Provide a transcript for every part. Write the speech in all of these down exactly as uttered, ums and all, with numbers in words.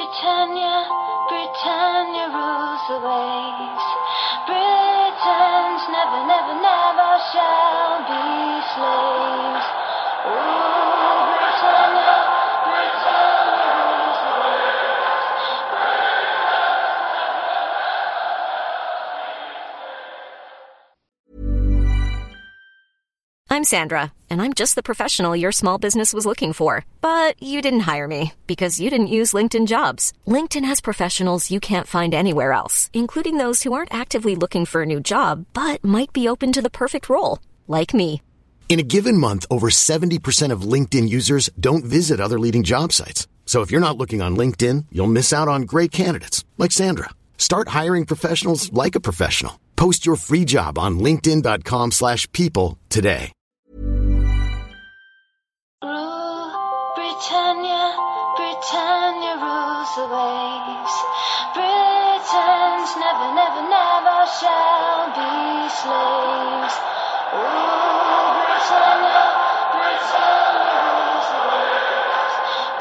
Britannia, Britannia rules the waves. Britons never, never, never shall be slaves. Oh, Britannia, Britannia rules the waves. I'm Sandra, and I'm just the professional your small business was looking for. But you didn't hire me because you didn't use LinkedIn Jobs. LinkedIn has professionals you can't find anywhere else, including those who aren't actively looking for a new job, but might be open to the perfect role, like me. In a given month, over seventy percent of LinkedIn users don't visit other leading job sites. So if you're not looking on LinkedIn, you'll miss out on great candidates like Sandra. Start hiring professionals like a professional. Post your free job on linkedin dot com slash people today. Britannia, Britannia rules the waves. Britons never, never, never shall be slaves. Oh, Britannia, Britannia rules the waves.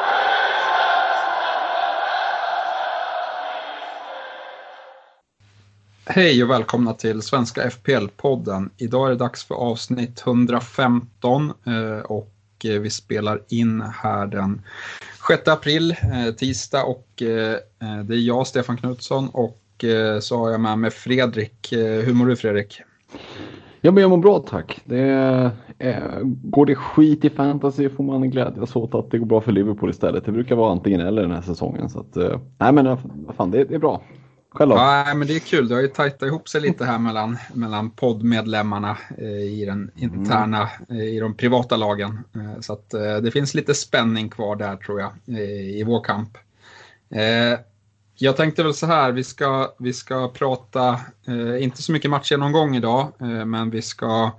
Hej och välkomna till Svenska F P L-podden. Idag är det dags för avsnitt hundrafemton och vi spelar in här den sjätte april, tisdag, och det är jag, Stefan Knutsson, och så har jag med mig Fredrik. Hur mår du, Fredrik? Ja, men jag mår bra, tack. Det är, går det skit i fantasy får man glädjas åt att det går bra för Liverpool istället. Det brukar vara antingen eller den här säsongen, så att, nej men vad fan, det, det är bra. Själv då? Ja, men det är kul. Det har ju tajtat ihop sig lite här mellan, mellan poddmedlemmarna eh, i den interna, eh, i de privata lagen. Eh, så att eh, det finns lite spänning kvar där, tror jag, eh, i vår kamp. Eh, jag tänkte väl så här, vi ska, vi ska prata, eh, inte så mycket matchgenomgång idag, eh, men vi ska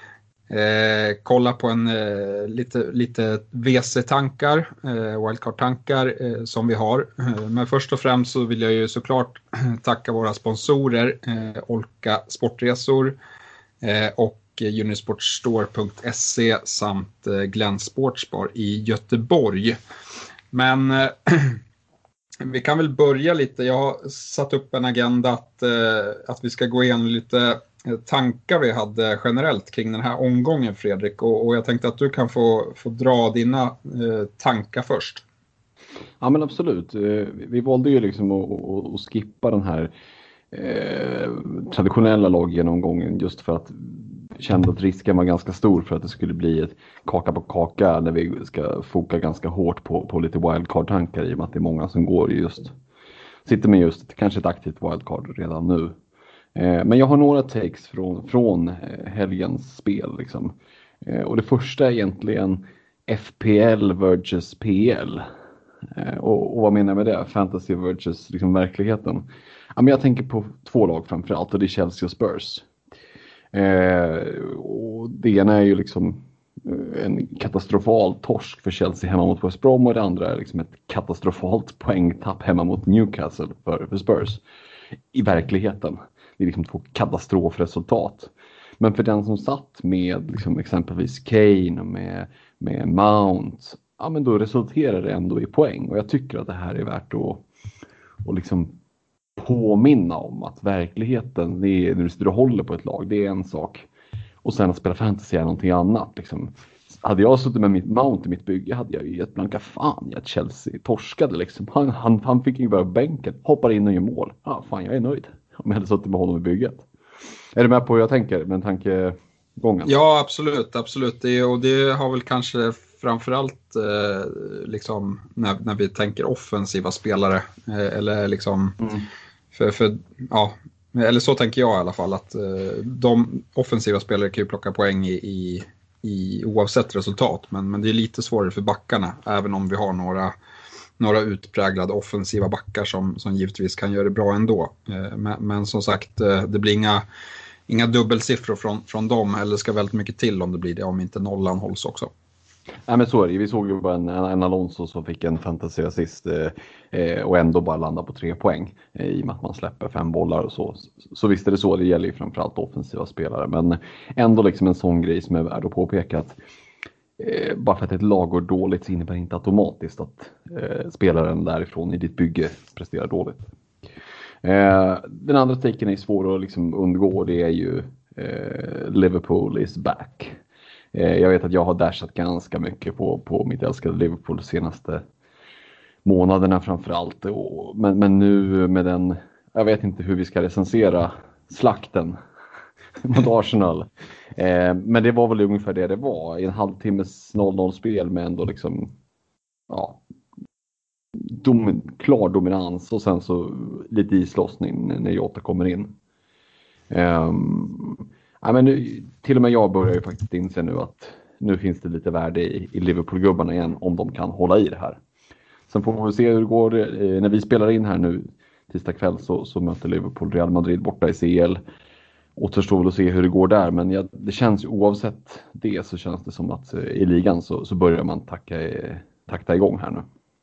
Eh, kolla på en eh, lite, lite V C-tankar, eh, wildcard-tankar eh, som vi har. Eh, men först och främst så vill jag ju såklart tacka våra sponsorer, eh, Olka Sportresor eh, och unisportstore punkt se samt eh, Glenn Sportsbar i Göteborg. Men eh, vi kan väl börja lite. Jag har satt upp en agenda att, eh, att vi ska gå igenom lite tankar vi hade generellt kring den här omgången, Fredrik, och, och jag tänkte att du kan få, få dra dina eh, tankar först. Ja, men absolut. Vi valde ju liksom att, att, att skippa den här eh, traditionella laggenomgången just för att kände att risken var ganska stor för att det skulle bli ett kaka på kaka när vi ska foka ganska hårt på, på lite wildcard-tankar i och med att det är många som går just sitter med just kanske ett aktivt wildcard redan nu. Men jag har några takes från, från helgens spel. Liksom. Och det första är egentligen F P L versus P L. Och, och vad menar jag med det? Fantasy versus liksom verkligheten. Ja, men jag tänker på två lag framförallt, och det är Chelsea och Spurs. Och det ena är ju liksom en katastrofal torsk för Chelsea hemma mot West Brom, och det andra är liksom ett katastrofalt poängtapp hemma mot Newcastle för, för Spurs. I verkligheten. Det är liksom två katastrofresultat. Men för den som satt med liksom exempelvis Kane och med, med Mount, ja, men då resulterar det ändå i poäng. Och jag tycker att det här är värt att, att liksom påminna om att verkligheten, det är, när du sitter och håller på ett lag, det är en sak. Och sen att spela fantasy är någonting annat. Liksom. Hade jag suttit med mitt Mount i mitt bygge hade jag ju gett blanka fan i att Chelsea torskade. Liksom. Han, han, han fick ju bara bänken, hoppar in och gör mål. Ja, fan, jag är nöjd. Om jag hade suttit med honom i bygget. Är du med på hur jag tänker med tankegången? Ja, absolut. absolut. Det, och det har väl kanske framförallt eh, liksom, när, när vi tänker offensiva spelare. Eh, eller liksom... Mm. För, för, ja, eller så tänker jag i alla fall. Att eh, de offensiva spelare kan ju plocka poäng i, i, i oavsett resultat. Men, men det är lite svårare för backarna. Även om vi har några... några utpräglade offensiva backar som, som givetvis kan göra det bra ändå. Men, men som sagt, det blir inga, inga dubbelsiffror från, från dem, eller ska väldigt mycket till om det blir det, om inte nollan hålls också. Nej, men så är det. Vi såg ju bara en, en Alonso som fick en fantasy assist eh, och ändå bara landa på tre poäng eh, i och med att man släpper fem bollar och så. Så visst är det så, det gäller ju framförallt offensiva spelare. Men ändå liksom en sån grej som är värd att påpeka att eh, bara för att ett lag går dåligt så innebär det inte automatiskt att eh, spelaren därifrån i ditt bygge presterar dåligt. Eh, den andra taken är svår att liksom undgå. Det är ju eh, Liverpool is back. Eh, jag vet att jag har dashat ganska mycket på, på mitt älskade Liverpool de senaste månaderna framförallt. Och, men, men nu med den, jag vet inte hur vi ska recensera slakten mot Arsenal. Eh, men det var väl ungefär det det var. I en halvtimmes noll noll-spel med ändå liksom ja, dom, klar dominans och sen så lite islossning när Jota kommer in. Eh, ja, men nu, till och med jag börjar ju faktiskt inse nu att nu finns det lite värde i, i Liverpool-gubbarna igen om de kan hålla i det här. Sen får vi se hur det går. Eh, när vi spelar in här nu tisdag kväll så, så möter Liverpool Real Madrid borta i C L. Återstår väl att se hur det går där, men jag, det känns oavsett det så känns det som att eh, i ligan så, så börjar man tacka, eh, takta igång här nu.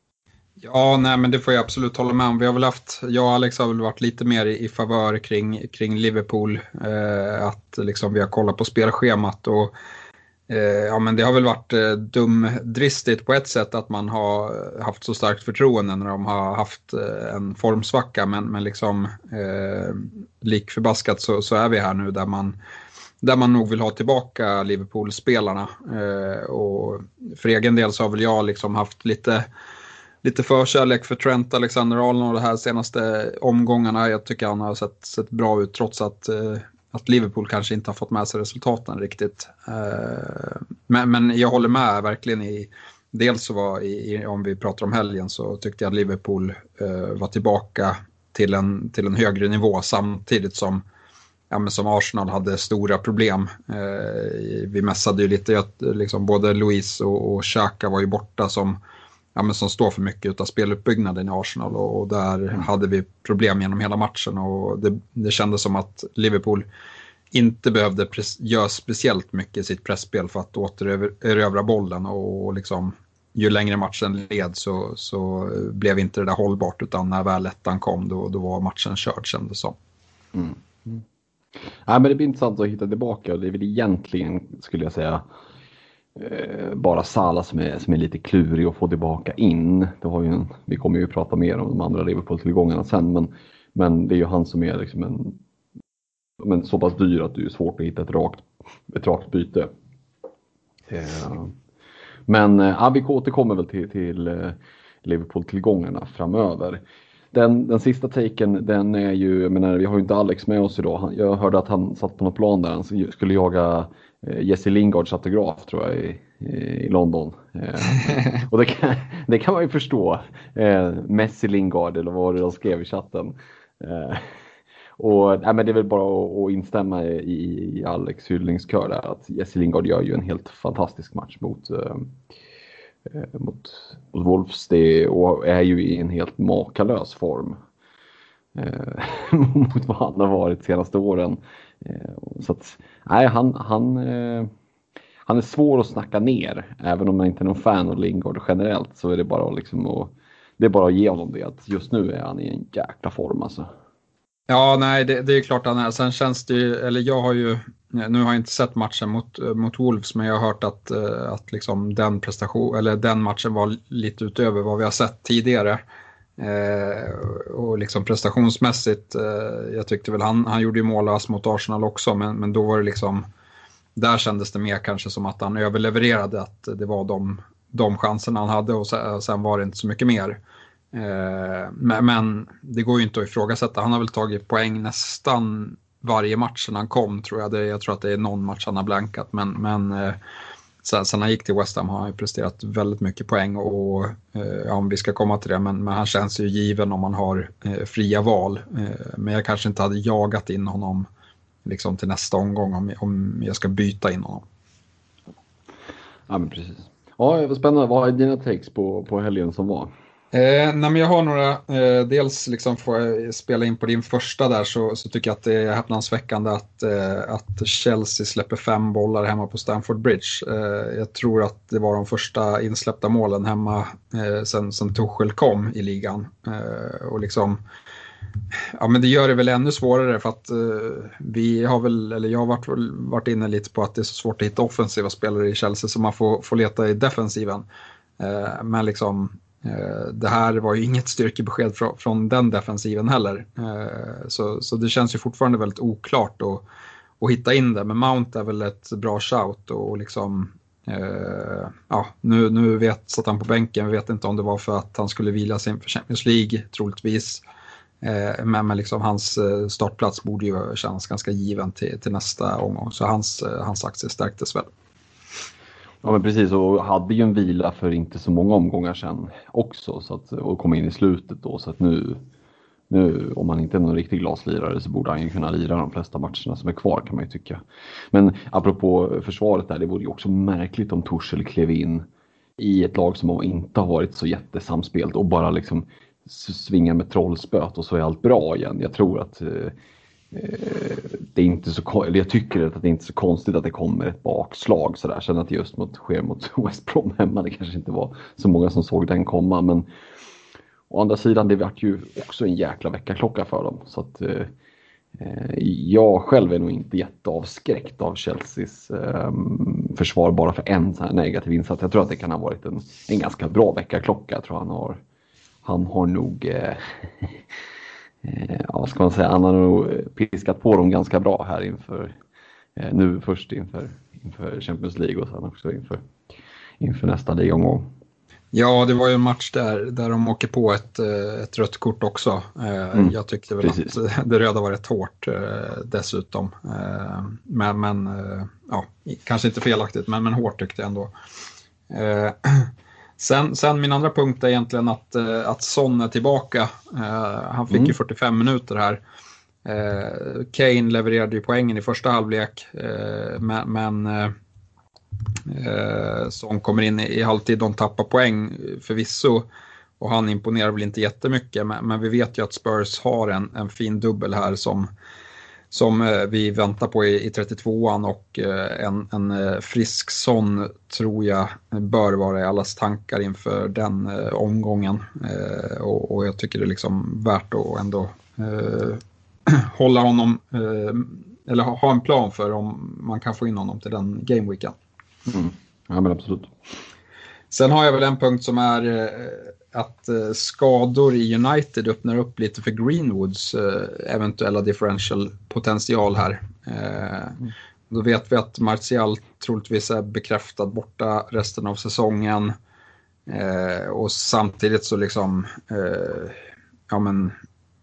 Ja, nej, men det får jag absolut hålla med om. Vi har väl haft, jag och Alex har väl varit lite mer i, i favör kring, kring Liverpool. Eh, att liksom vi har kollat på spelschemat och eh, ja, men det har väl varit eh, dumdristigt på ett sätt att man har haft så starkt förtroende när de har haft eh, en formsvacka. Men, men liksom eh, lik förbaskat så, så är vi här nu där man, där man nog vill ha tillbaka Liverpool-spelarna. Eh, och för egen del så har väl jag liksom haft lite... Lite förkärlek för Trent Alexander-Arnold de här senaste omgångarna. Jag tycker han har sett, sett bra ut trots att, eh, att Liverpool kanske inte har fått med sig resultaten riktigt. Eh, men, men jag håller med verkligen i, dels så var i, om vi pratar om helgen så tyckte jag att Liverpool eh, var tillbaka till en, till en högre nivå samtidigt som, ja, men som Arsenal hade stora problem. Eh, vi mässade ju lite att liksom, både Luis och, och Xhaka var ju borta som Ja, men som står för mycket av speluppbyggnaden i Arsenal och, och där mm. hade vi problem genom hela matchen och det, det kändes som att Liverpool inte behövde pres- göra speciellt mycket i sitt pressspel för att återerövra bollen och, och liksom, ju längre matchen led så, så blev inte det där hållbart utan när väl ettan kom då, då var matchen körd kändes som. Mm. Mm. Ja, men det blir intressant att hitta tillbaka och det är väl egentligen skulle jag säga Eh, bara Salah som är, som är lite klurig att få tillbaka in. Det har ju en, vi kommer ju prata mer om de andra Liverpool-tillgångarna sen men, men det är ju han som är liksom en, men så pass dyr att det är svårt att hitta ett rakt, ett rakt byte. Eh, men eh, ja, vi återkommer väl till, till eh, Liverpool-tillgångarna framöver. Den, den sista taken, den är ju, jag menar, vi har ju inte Alex med oss idag. Han, jag hörde att han satt på något plan där han skulle jaga Jesse Lingards autograf tror jag i, i London. Eh, och det kan, det kan man ju förstå. Eh, Messi Lingard eller vad de skrev i chatten. Eh, och ja, men det är väl bara att, att instämma i, i Alex hyllningskör där. Att Jesse Lingard gör ju en helt fantastisk match mot, eh, mot, mot Wolves. Det, och är ju i en helt makalös form. Eh, mot vad han har varit de senaste åren. Så att, nej, han, han, eh, han är svår att snacka ner. Även om man inte är någon fan av Lingard generellt så är det bara, liksom att, det är bara att ge honom det. Att just nu är han i en jäkla form alltså. Ja, nej, det, det är klart han är. Sen känns det ju, eller jag har ju, nu har jag inte sett matchen mot, mot Wolves men jag har hört att, att liksom den prestation, eller den matchen var lite utöver vad vi har sett tidigare. Eh, och liksom prestationsmässigt eh, jag tyckte väl han, han gjorde ju målas mot Arsenal också men, men då var det liksom där kändes det mer kanske som att han överlevererade att det var de, de chanserna han hade och sen, sen var det inte så mycket mer eh, men, men det går ju inte att ifrågasätta, han har väl tagit poäng nästan varje match sedan han kom tror jag, det, jag tror att det är någon match han har blankat men, men eh, Sen, sen han gick till West Ham har han ju presterat väldigt mycket poäng och eh, ja, om vi ska komma till det men, men han känns ju given om man har eh, fria val eh, men jag kanske inte hade jagat in honom liksom till nästa omgång om, om jag ska byta in honom. Ja men precis. Ja, det var spännande. Vad är dina takes på, på helgen som var? Eh, nej, men jag har några, eh, dels liksom får jag spela in på din första där så, så tycker jag att det är häpnadsväckande att, eh, att Chelsea släpper fem bollar hemma på Stamford Bridge. Eh, jag tror att det var de första insläppta målen hemma eh, sen, sen Tuchel kom i ligan. Eh, och liksom Ja, men det gör det väl ännu svårare för att uh, vi har väl, eller jag har varit, varit inne lite på att det är så svårt att hitta offensiva spelare i Chelsea så man får, får leta i defensiven. Uh, men liksom uh, det här var ju inget styrkebesked från, från den defensiven heller. Uh, så, så det känns ju fortfarande väldigt oklart att, att hitta in det. Men Mount är väl ett bra shout och liksom uh, ja, nu, nu vet, satt han på bänken, vi vet inte om det var för att han skulle vila sig inför Champions League troligtvis. Men, men liksom hans startplats borde ju kännas ganska given till, till nästa omgång. Så hans, hans aktie stärktes väl. Ja men precis, och hade ju en vila för inte så många omgångar sedan också. Så att, och kom in i slutet då. Så att nu, nu, om man inte är någon riktig glaslirare så borde han ju kunna lira de flesta matcherna som är kvar kan man ju tycka. Men apropå försvaret där, det vore ju också märkligt om Tuchel klev in i ett lag som inte har varit så jättesamspelt och bara liksom svingar med trollspöt och så är allt bra igen. Jag tror att eh, det är inte så, eller jag tycker att det är inte så konstigt att det kommer ett bakslag så där. Sen att det just mot, sker mot West Brom hemma, det kanske inte var så många som såg den komma, men å andra sidan det vart ju också en jäkla veckaklocka för dem. Så att eh, jag själv är nog inte jätteavskräckt av Chelseas eh, försvar bara för en sån här negativ insats. Jag tror att det kan ha varit en, en ganska bra veckaklocka. Jag tror han har Han har nog, eh, eh, ja, ska man säga, han har nog piskat på dem ganska bra här inför, eh, nu först inför, inför Champions League och sen också inför, inför nästa ligomgång. Ja, det var ju en match där, där de åker på ett, ett rött kort också. Eh, mm, jag tyckte väl precis. Att det röda var rätt hårt eh, dessutom. Eh, men men eh, ja, kanske inte felaktigt, men, men hårt tyckte jag ändå. Eh, Sen, sen min andra punkt är egentligen att, att Son är tillbaka. Uh, han fick mm. ju fyrtiofem minuter här. Uh, Kane levererade ju poängen i första halvlek. Uh, men men uh, Son kommer in i, i halvtid. De tappar poäng förvisso. Och han imponerar väl inte jättemycket. Men, men vi vet ju att Spurs har en, en fin dubbel här som... som vi väntar på i, i trettiotvåan och en, en frisk Son tror jag bör vara i allas tankar inför den eh, omgången. Eh, och, och jag tycker det är liksom värt att ändå eh, hålla honom eh, eller ha, ha en plan för om man kan få in honom till den gameweeken. Mm. Ja men absolut. Sen har jag väl en punkt som är eh, att eh, skador i United öppnar upp lite för Greenwoods eh, eventuella differential potential här. Eh, mm. Då vet vi att Martial troligtvis är bekräftad borta resten av säsongen. Eh, och samtidigt så liksom eh, ja men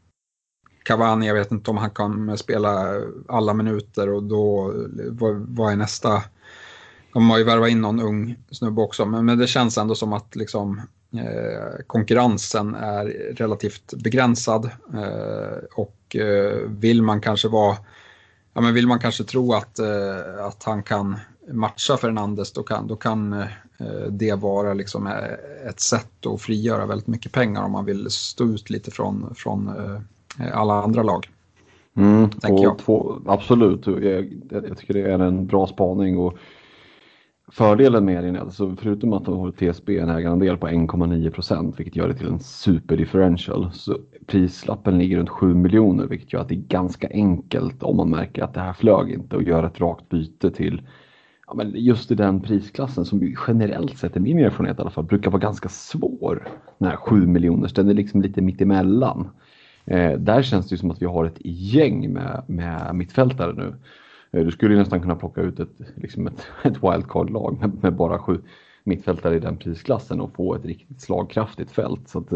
Cavani, jag vet inte om han kan spela alla minuter och då vad, vad är nästa? De har ju värvat in någon ung snubbe också, men, men det känns ändå som att liksom Eh, konkurrensen är relativt begränsad eh, och eh, vill man kanske vara ja, men vill man kanske tro att, eh, att han kan matcha Fernandes då kan, då kan eh, det vara liksom ett sätt att frigöra väldigt mycket pengar om man vill stå ut lite från, från eh, alla andra lag. Mm, och jag. Två, absolut, jag, jag tycker det är en bra spaning och fördelen med den är alltså förutom att de har T S B en ägarandel på en komma nio procent vilket gör det till en superdifferential så prislappen ligger runt sju miljoner vilket gör att det är ganska enkelt om man märker att det här flög inte och gör ett rakt byte till ja, men just i den prisklassen som generellt sett i min erfarenhet i alla fall brukar vara ganska svår den här sju miljoners, den är liksom lite mittemellan. Eh, där känns det ju som att vi har ett gäng med, med mittfältare nu. Du skulle ju nästan kunna plocka ut ett, liksom ett, ett wildcard-lag med, med bara sju mittfältare i den prisklassen och få ett riktigt slagkraftigt fält. Så att,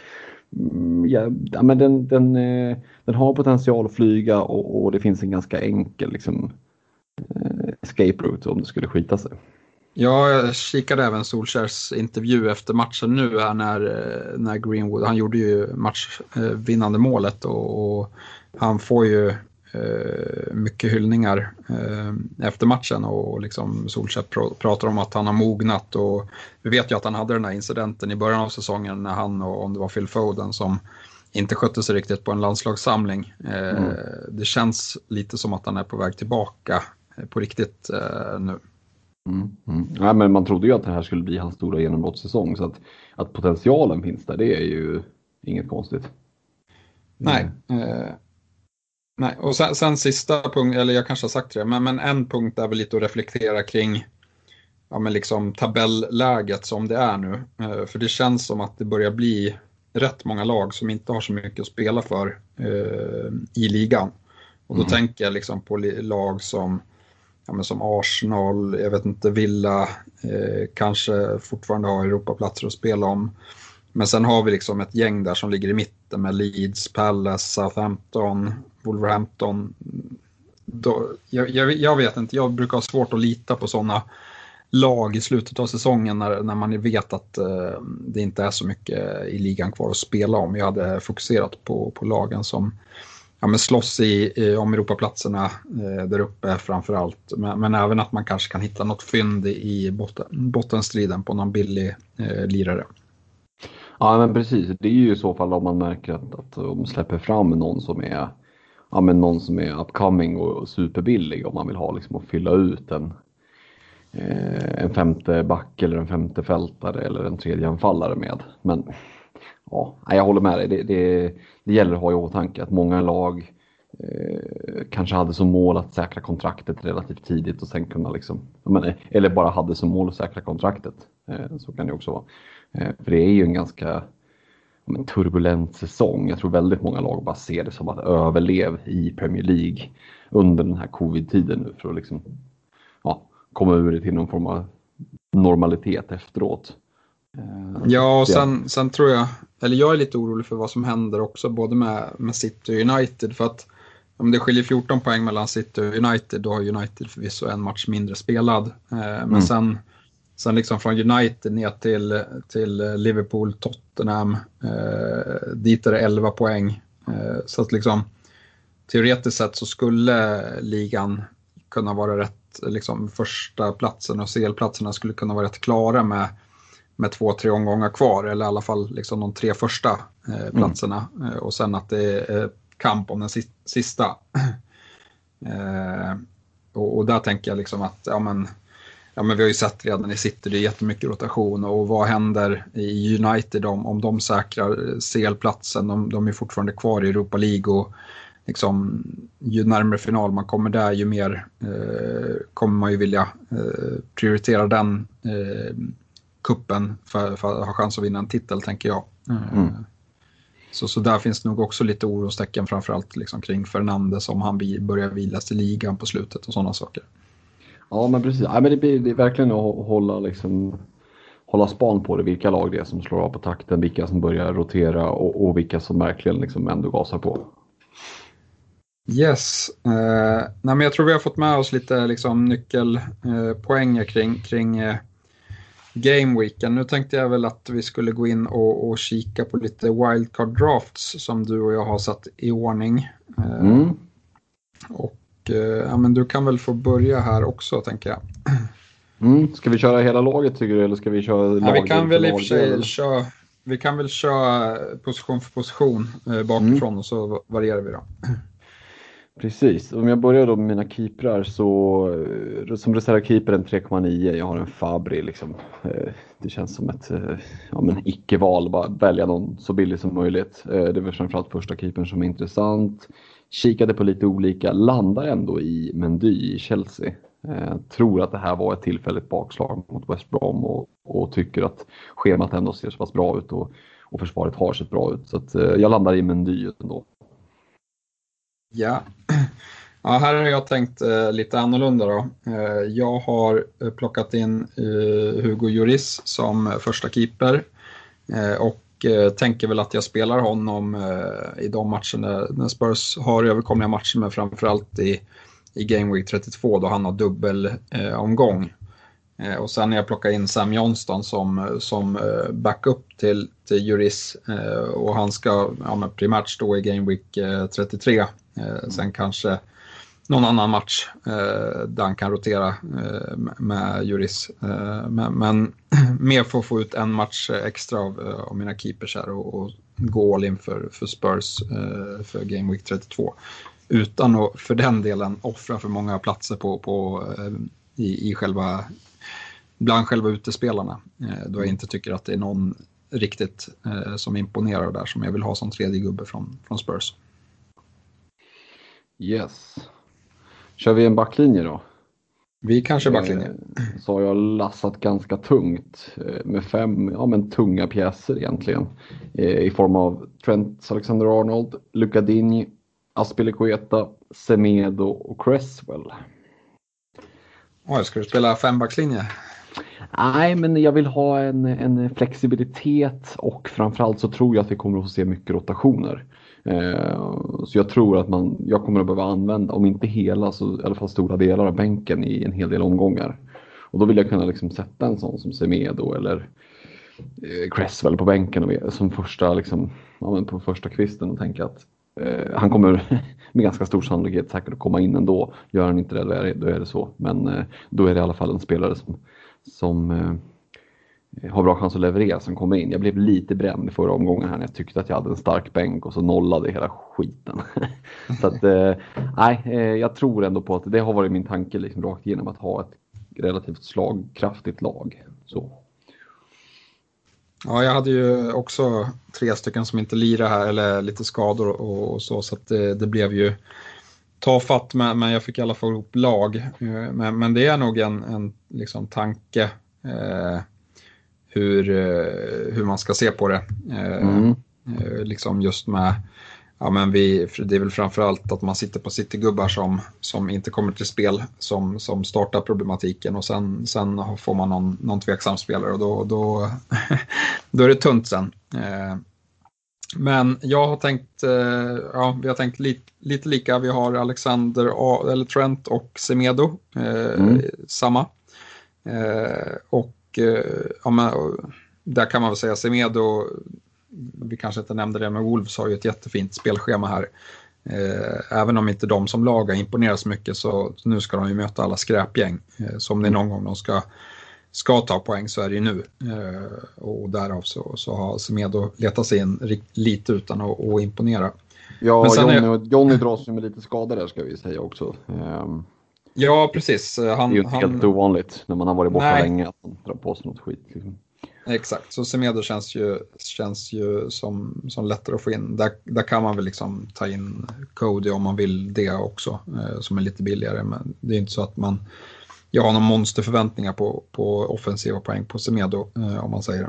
ja, men den, den, den har potential att flyga och, och det finns en ganska enkel liksom, escape route om det skulle skita sig. Ja, jag kikade även Solskjärs intervju efter matchen nu här när, när Greenwood, han gjorde ju matchvinnande målet och, och han får ju mycket hyllningar efter matchen och liksom Solskjær pr- pratar om att han har mognat och vi vet ju att han hade den här incidenten i början av säsongen när han och om det var Phil Foden som inte skötte sig riktigt på en landslagssamling. Mm. Det känns lite som att han är på väg tillbaka på riktigt nu. Mm, mm. Ja, men man trodde ju att det här skulle bli hans stora genombrottssäsong så att, att potentialen finns där, det är ju inget konstigt. Nej. Eh, nej. Och sen, sen sista punkt, eller jag kanske har sagt det, men, men en punkt är väl lite att reflektera kring ja, men liksom tabelläget som det är nu. Eh, för det känns som att det börjar bli rätt många lag som inte har så mycket att spela för eh, i ligan. Och då mm. tänker jag liksom på lag som, ja, men som Arsenal, jag vet inte, Villa, eh, kanske fortfarande har Europaplatser att spela om. Men sen har vi liksom ett gäng där som ligger i mitten med Leeds, Palace, Southampton, Wolverhampton. Då, jag, jag, jag vet inte, jag brukar ha svårt att lita på sådana lag i slutet av säsongen när, när man vet att eh, det inte är så mycket i ligan kvar att spela om. Jag hade fokuserat på, på lagen som ja, men slåss i, i, om Europaplatserna eh, där uppe framförallt. Men, men även att man kanske kan hitta något fynd i botten, bottenstriden på någon billig eh, lirare. Ja, men precis. Det är ju i så fall om man märker att, att de släpper fram någon som är, ja, men någon som är upcoming och superbillig, om man vill ha liksom att fylla ut en, eh, en femte back eller en femte fältare eller en tredje anfallare med. Men ja, jag håller med dig. Det, det, det gäller att ha i åtanke att många lag eh, kanske hade som mål att säkra kontraktet relativt tidigt och sen kunna liksom, men, eller bara hade som mål att säkra kontraktet. Eh, så kan det också vara. Eh, för det är ju en ganska men, turbulent säsong. Jag tror väldigt många lag bara ser det som att överleva i Premier League under den här covid-tiden nu för att liksom, ja, komma ur det till någon form av normalitet efteråt. Ja, och sen, sen tror jag, eller jag är lite orolig för vad som händer också både med, med City och United, för att om det skiljer fjorton poäng mellan City och United, då har United förvisso en match mindre spelad, eh, men mm. sen, sen liksom från United ner till, till Liverpool, Tottenham, eh, dit är det elva poäng, eh, så att liksom teoretiskt sett så skulle ligan kunna vara rätt, liksom första platsen och C L-platserna skulle kunna vara rätt klara med med två, tre omgångar kvar, eller i alla fall liksom de tre första eh, platserna. Mm. Och sen att det är kamp om den sista. eh, och, och där tänker jag liksom att ja men, ja men vi har ju sett redan i City, det är jättemycket rotation, och vad händer i United om, om de säkrar C L-platsen? De, de är fortfarande kvar i Europa League, och liksom, ju närmare final man kommer där, ju mer eh, kommer man ju vilja eh, prioritera den eh, kuppen för, för att ha chans att vinna en titel, tänker jag. Mm. Så, så där finns nog också lite orostecken, framförallt liksom kring Fernandes, om han börjar vilas i ligan på slutet och sådana saker. Ja, men precis. Ja, men det, blir, det är verkligen att hålla, liksom, hålla span på det, vilka lag det är som slår av på takten, vilka som börjar rotera och, och vilka som verkligen liksom ändå gasar på. Yes. Eh, nej, men jag tror vi har fått med oss lite liksom, nyckelpoänger eh, kring, kring eh, Gameweeken. Nu tänkte jag väl att vi skulle gå in och, och kika på lite wildcard drafts som du och jag har satt i ordning. Mm. Eh, och eh, ja, men du kan väl få börja här också, tänker jag. Mm. Ska vi köra hela laget, tycker du, eller ska vi köra ja, vi kan väl i och för sig köra, vi kan väl köra position för position eh, bakifrån mm. och så varierar vi då. Precis, om jag börjar då med mina keeprar, så som reservkeeperen tre komma nio, jag har en Fabri liksom. Det känns som ett ja, men icke-val, bara välja någon så billig som möjligt. Det var framförallt första keepern som är intressant. Kikade på lite olika, landar ändå i Mendy i Chelsea. Jag tror att det här var ett tillfälligt bakslag mot West Brom, och, och tycker att schemat ändå ser så pass bra ut, och, och försvaret har sett bra ut. Så att jag landar i Mendy ändå. Ja. ja, här har jag tänkt eh, lite annorlunda då. Eh, jag har eh, plockat in eh, Hugo Lloris som första keeper, eh, och eh, tänker väl att jag spelar honom eh, i de matcherna när Spurs har överkomliga matcher, men framförallt i, i Game Week trettiotvå då han har dubbel eh, omgång. Eh, och sen när jag plockar in Sam Johnston som, som eh, backup till, till Lloris, eh, och han ska ja, men primärt stå i Game Week eh, trettiotre. Eh, sen kanske någon annan match eh, där han kan rotera eh, med Lloris. Eh, men, men mer för att få ut en match extra av, av mina keepers här, och, och gå all in för, för Spurs eh, för Game Week trettiotvå. Utan att för den delen offra för många platser på, på, eh, i, i själva, bland själva utespelarna. Eh, då jag inte tycker att det är någon riktigt eh, som imponerar där, som jag vill ha som tredje gubbe från, från Spurs. Yes. Kör vi en backlinje då? Vi kanske backlinje. Eh, så har jag lassat ganska tungt eh, med fem ja, men tunga pjäser egentligen. Eh, I form av Trent Alexander-Arnold, Luca Digne, Azpilicueta, Semedo och Cresswell. Oj, ska du spela fembackslinje? Nej, men jag vill ha en, en flexibilitet och framförallt så tror jag att vi kommer att få se mycket rotationer. Eh, så jag tror att man, jag kommer att behöva använda, om inte hela så i alla fall stora delar av bänken i en hel del omgångar. Och då vill jag kunna liksom sätta en sån som Semedo eller eh, Cresswell på bänken och som första, liksom, ja, men på första kvisten och tänka att eh, han kommer med ganska stor sannolikhet säkert att komma in ändå. Gör han inte det, då är det, då är det så. Men eh, då är det i alla fall en spelare som, som eh, har bra chans att leverera som kommer in. Jag blev lite bränd i förra omgången här när jag tyckte att jag hade en stark bänk och så nollade hela skiten. Så att, eh, nej, eh, jag tror ändå på att det har varit min tanke liksom rakt igenom att ha ett relativt slagkraftigt lag. Så. Ja, jag hade ju också tre stycken som inte lirar här, eller lite skador och, och så, så att det, det blev ju tafatt, men, men jag fick i alla fall ihop lag. Men, men det är nog en, en liksom tanke eh, hur, hur man ska se på det. Eh, mm. Liksom just med, ja men vi, det är väl framförallt att man sitter på citygubbar som, som inte kommer till spel, som, som startar problematiken, och sen, sen får man någon, någon tveksam spelare och då, då, då är det tunt sen. Eh, men jag har tänkt, eh, ja vi har tänkt lite, lite lika, vi har Alexander A, eller Trent och Semedo, eh, mm. samma. Eh, och ja, men, där kan man väl säga Semedo, vi kanske inte nämnde det, men Wolves har ju ett jättefint spelschema här. Eh, även om inte de som lag imponerar så mycket, så nu ska de ju möta alla skräpgäng. Eh, så om det är någon gång de ska, ska ta poäng så är det ju nu. Eh, och därav så, så har Semedo letat sig in lite utan att, att imponera. Ja, men sen Johnny, är, Johnny dras ju med lite skador där ska vi säga också. Um... Ja, precis. Han, det är ju inte han, helt ovanligt när man har varit borta nej. länge att man drar på sig något skit. Liksom. Exakt, så Semedo känns ju, känns ju som, som lättare att få in. Där, där kan man väl liksom ta in Cody om man vill det också, eh, som är lite billigare. Men det är inte så att man, jag har någon monsterförväntningar på, på offensiva poäng på Semedo, eh, om man säger.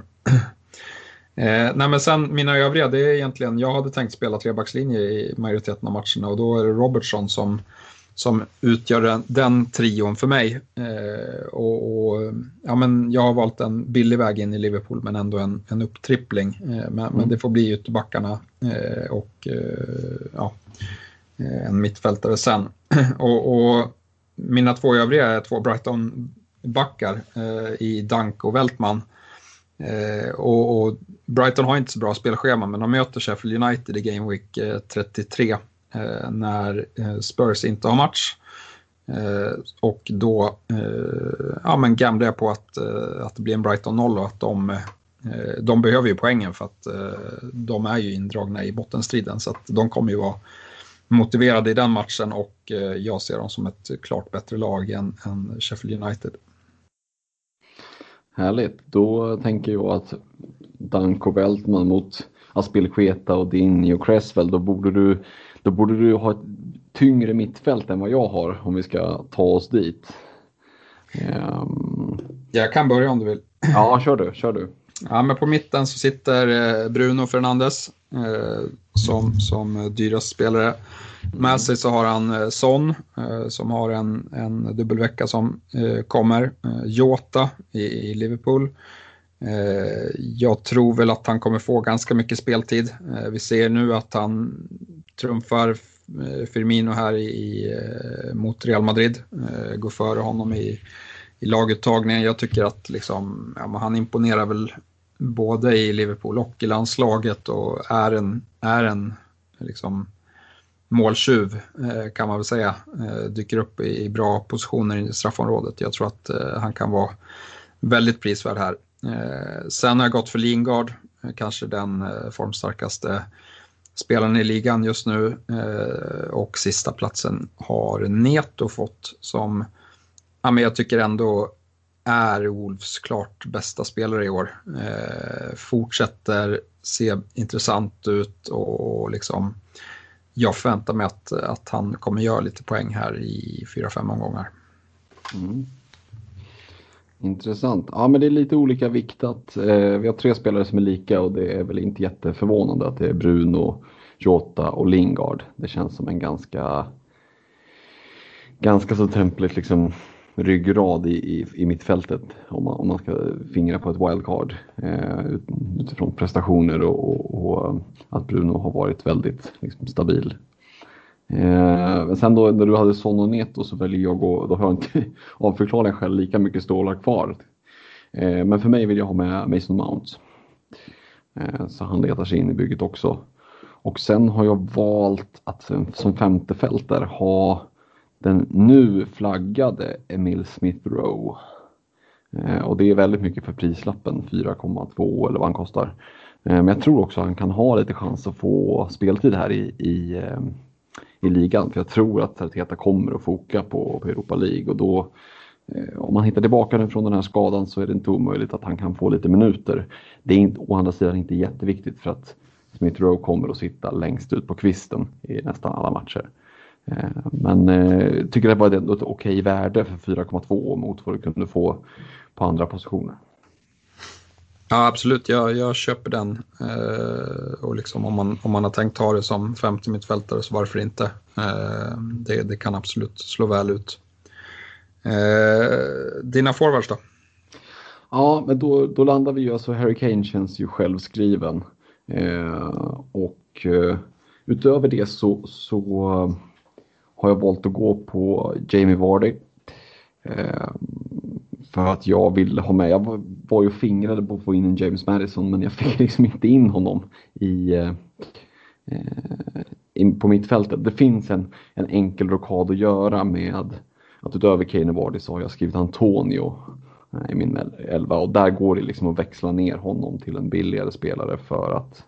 eh, nej men sen mina övriga, det är egentligen, jag hade tänkt spela trebackslinje i majoriteten av matcherna, och då är det Robertson som som utgör den, den trion för mig. Eh, och, och ja, men jag har valt en billig väg in i Liverpool, men ändå en, en upptrippling. Eh, men, mm. men det får bli ytterbackarna eh, och eh, ja, en mittfältare sen. och, och mina två övriga är två Brighton-backar eh, i Dunk och Veltman. Eh, och, och Brighton har inte så bra spelschema, men de möter Sheffield United i Game Week eh, trettiotre. Eh, när eh, Spurs inte har match, eh, och då eh, ja, men gamblar jag på att, eh, att det blir en Brighton noll, och att de, eh, de behöver ju poängen för att eh, de är ju indragna i bottenstriden, så att de kommer ju vara motiverade i den matchen, och eh, jag ser dem som ett klart bättre lag än, än Sheffield United. Härligt, då tänker jag att Dunk och Veltman mot Azpilicueta och Digne och Cresswell, då borde du Då borde du ha ett tyngre mittfält än vad jag har om vi ska ta oss dit. Um... Jag kan börja om du vill. Ja, kör du, kör du. Ja, men på mitten så sitter Bruno Fernandes eh, som, som dyrast spelare. Med sig så har han Son eh, som har en, en dubbelvecka som eh, kommer. Eh, Jota i, i Liverpool. Eh, jag tror väl att han kommer få ganska mycket speltid. Eh, vi ser nu att han trumfar eh, Firmino här i, i, eh, mot Real Madrid. Eh, går före honom i, i laguttagningen. Jag tycker att liksom, ja, han imponerar väl både i Liverpool och i landslaget, och är en, är en liksom, måltjuv eh, kan man väl säga. Eh, dyker upp i, i bra positioner i straffområdet. Jag tror att eh, han kan vara väldigt prisvärd här. Eh, sen har jag gått för Lingard, eh, kanske den eh, formstarkaste spelaren i ligan just nu, eh, och sista platsen har Neto fått, som ja, men jag tycker ändå är Wolves klart bästa spelare i år. Eh, fortsätter se intressant ut och liksom jag förväntar mig att, att han kommer göra lite poäng här i fyra fem omgångar. Mm. Intressant. Ja, men det är lite olika viktat. Eh, vi har tre spelare som är lika och det är väl inte jätteförvånande att det är Bruno, Jota och Lingard. Det känns som en ganska ganska så templigt liksom ryggrad i, i, i mittfältet om man, om man ska fingra på ett wildcard eh, utifrån prestationer och, och, och att Bruno har varit väldigt liksom, stabil. Eh, men sen då när du hade Son och Neto så väljer jag och då har jag inte av förklaringen själv lika mycket stålar kvar. Eh, men för mig vill jag ha med Mason Mount. Eh, så han letar sig in i bygget också. Och sen har jag valt att som femte fältare ha den nu flaggade Emil Smith Rowe. Eh, och det är väldigt mycket för prislappen, fyra komma två eller vad han kostar. Eh, men jag tror också att han kan ha lite chans att få speltid här i, i, eh, i ligan. För jag tror att Arteta kommer att foka på, på Europa League. Och då, eh, om man hittar tillbaka den från den här skadan så är det inte omöjligt att han kan få lite minuter. Det är inte, å andra sidan inte jätteviktigt för att Smith Rowe kommer att sitta längst ut på kvisten i nästan alla matcher. Men eh, tycker det var ett, ett okej värde för fyra komma två mot vad du kunde få på andra positioner. Ja, absolut. Jag, jag köper den. Eh, och liksom om man, om man har tänkt ha det som femte mittfältare så varför inte? Eh, det, det kan absolut slå väl ut. Eh, dina forwards då? Ja, men då, då landar vi ju alltså Harry Kane känns ju självskriven. Eh, och eh, utöver det så, så har jag valt att gå på Jamie Vardy. Eh, för att jag ville ha med. Jag var, var ju fingrade på att få in en James Maddison men jag fick liksom inte in honom i, eh, in på mittfältet. Det finns en, en enkel rokad att göra med att utöver Kane och Vardy så har jag skrivit Antonio i min elva och där går det liksom att växla ner honom till en billigare spelare för att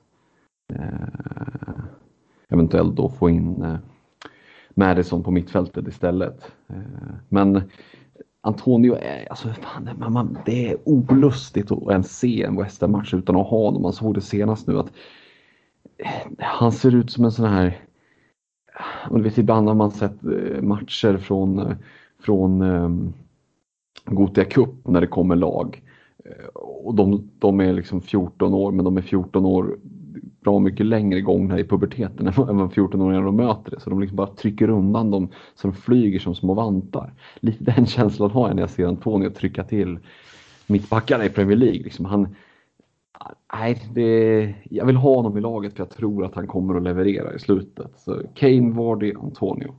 eh, eventuellt då få in eh, Maddison på mittfältet istället. Eh, men Antonio är alltså fan, man, man, det är olustigt att ens se en West Ham-match utan att ha honom. Man såg det senast nu att eh, han ser ut som en sån här och du vet ibland har man sett eh, matcher från eh, från eh, Gothia Cup när det kommer lag och de, de är liksom fjorton år men de är fjorton år bra mycket längre gångna i puberteten än vad fjorton-åringar de möter det. Så de liksom bara trycker undan dem så de flyger som små vantar. Lite den känslan har jag när jag ser Antonio trycka till mittbackarna i Premier League. Liksom han, nej, det, jag vill ha honom i laget för jag tror att han kommer att leverera i slutet. Så Kane, Vardy, Antonio.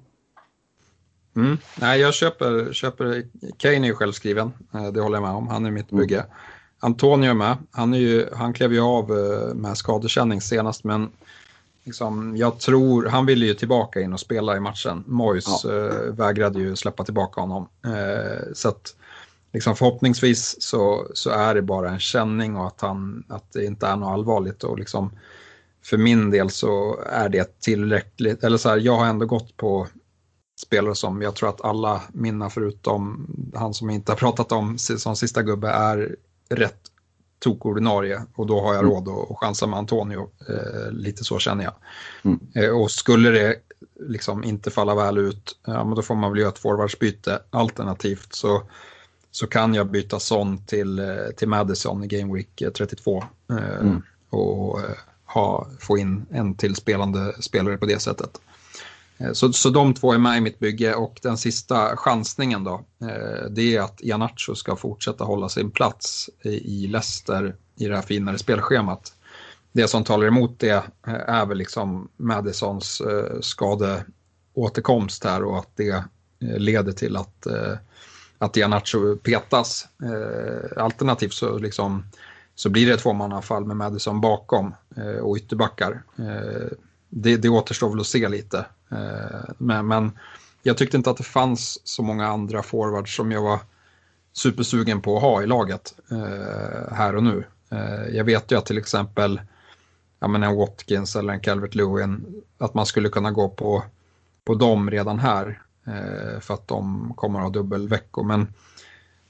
Mm. Nej, jag köper, köper Kane är ju självskriven, det håller jag med om, han är mitt bygge. Mm. Antonio är med, han, är ju, han klev ju av med skadekänning senast men liksom, jag tror, han ville ju tillbaka in och spela i matchen. Moyes ja. äh, vägrade ju släppa tillbaka honom. Äh, så att liksom, förhoppningsvis så, så är det bara en känning och att, han, att det inte är något allvarligt och liksom, för min del så är det tillräckligt, eller så här, jag har ändå gått på spelare som jag tror att alla mina förutom han som inte har pratat om som sista gubbe är rätt tokordinarie och då har jag råd att, att chansa med Antonio, eh, lite så känner jag. Mm. Eh, och skulle det liksom inte falla väl ut, ja, men då får man väl göra ett forwardsbyte. Alternativt så, så kan jag byta Son till, till Maddison i Game Week trettiotvå eh, mm. och eh, ha, få in en till spelande spelare på det sättet. Så, så de två är med i mitt bygge och den sista chansningen då, eh, det är att Iheanacho ska fortsätta hålla sin plats i, i Leicester i det här finare spelschemat. Det som talar emot det eh, är väl liksom Maddisons eh, skadeåterkomst här och att det eh, leder till att, eh, att Iheanacho petas. Eh, alternativt så, liksom, så blir det ett tvåmannafall med Maddison bakom eh, och ytterbackar. Eh, det, det återstår väl att se lite. Men, men jag tyckte inte att det fanns så många andra forwards som jag var supersugen på att ha i laget eh, här och nu. Eh, jag vet ju att till exempel ja, men en Watkins eller en Calvert-Lewin att man skulle kunna gå på, på dem redan här eh, för att de kommer att ha dubbelveckor. Men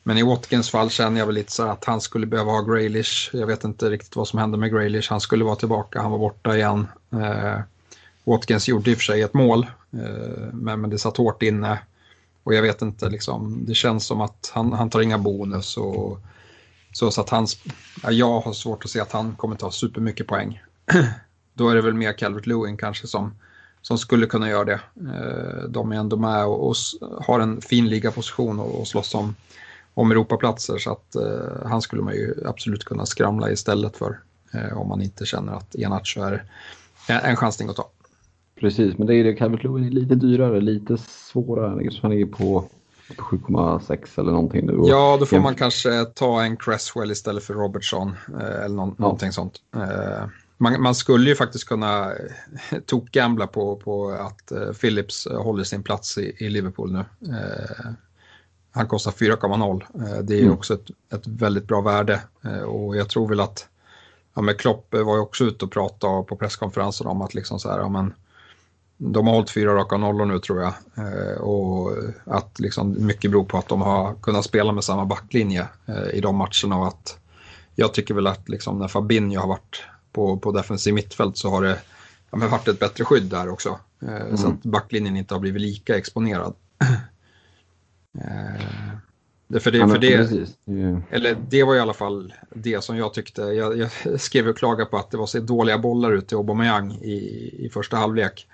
Men i Watkins fall känner jag väl lite så att han skulle behöva ha Grealish. Jag vet inte riktigt vad som hände med Grealish. Han skulle vara tillbaka, han var borta igen. Eh, Watkins gjorde i och för sig ett mål, eh, men, men det satt hårt inne. Och jag vet inte, liksom, det känns som att han, han tar inga bonus. Och, så, så att hans, ja, jag har svårt att se att han kommer ta supermycket poäng. Då är det väl mer Calvert-Lewin kanske som, som skulle kunna göra det. Eh, de är ändå med och, och har en fin ligaposition och, och slåss om om Europaplatser, så att eh, han skulle man ju absolut kunna skramla istället för eh, om man inte känner att Iheanacho är en, en chansning att ta. Precis, men det är det, Calvert-Lewin är lite dyrare, lite svårare. Han ligger på sju komma sex eller någonting nu. Ja, då får man kanske ta en Cresswell istället för Robertson eh, eller någon, ja. någonting sånt. Eh, man, man skulle ju faktiskt kunna tokgambla på, på att eh, Phillips håller sin plats i, i Liverpool nu. Eh, Han kostar fyra komma noll. Det är mm. också ett, ett väldigt bra värde. Och jag tror väl att ja, men Klopp var ju också ute och pratade på presskonferensen om att liksom så här, ja, men de har hållit fyra raka nollor nu tror jag. Och att liksom mycket beror på att de har kunnat spela med samma backlinje i de matcherna. Och att jag tycker väl att liksom när Fabinho har varit på, på defensiv mittfält så har det ja, men varit ett bättre skydd där också. Mm. Så att backlinjen inte har blivit lika exponerad. Det, för det, ja, för det, yeah. eller det var i alla fall det som jag tyckte. Jag, jag skrev och klagade på att det var så dåliga bollar ut till Aubameyang i, i första halvlek.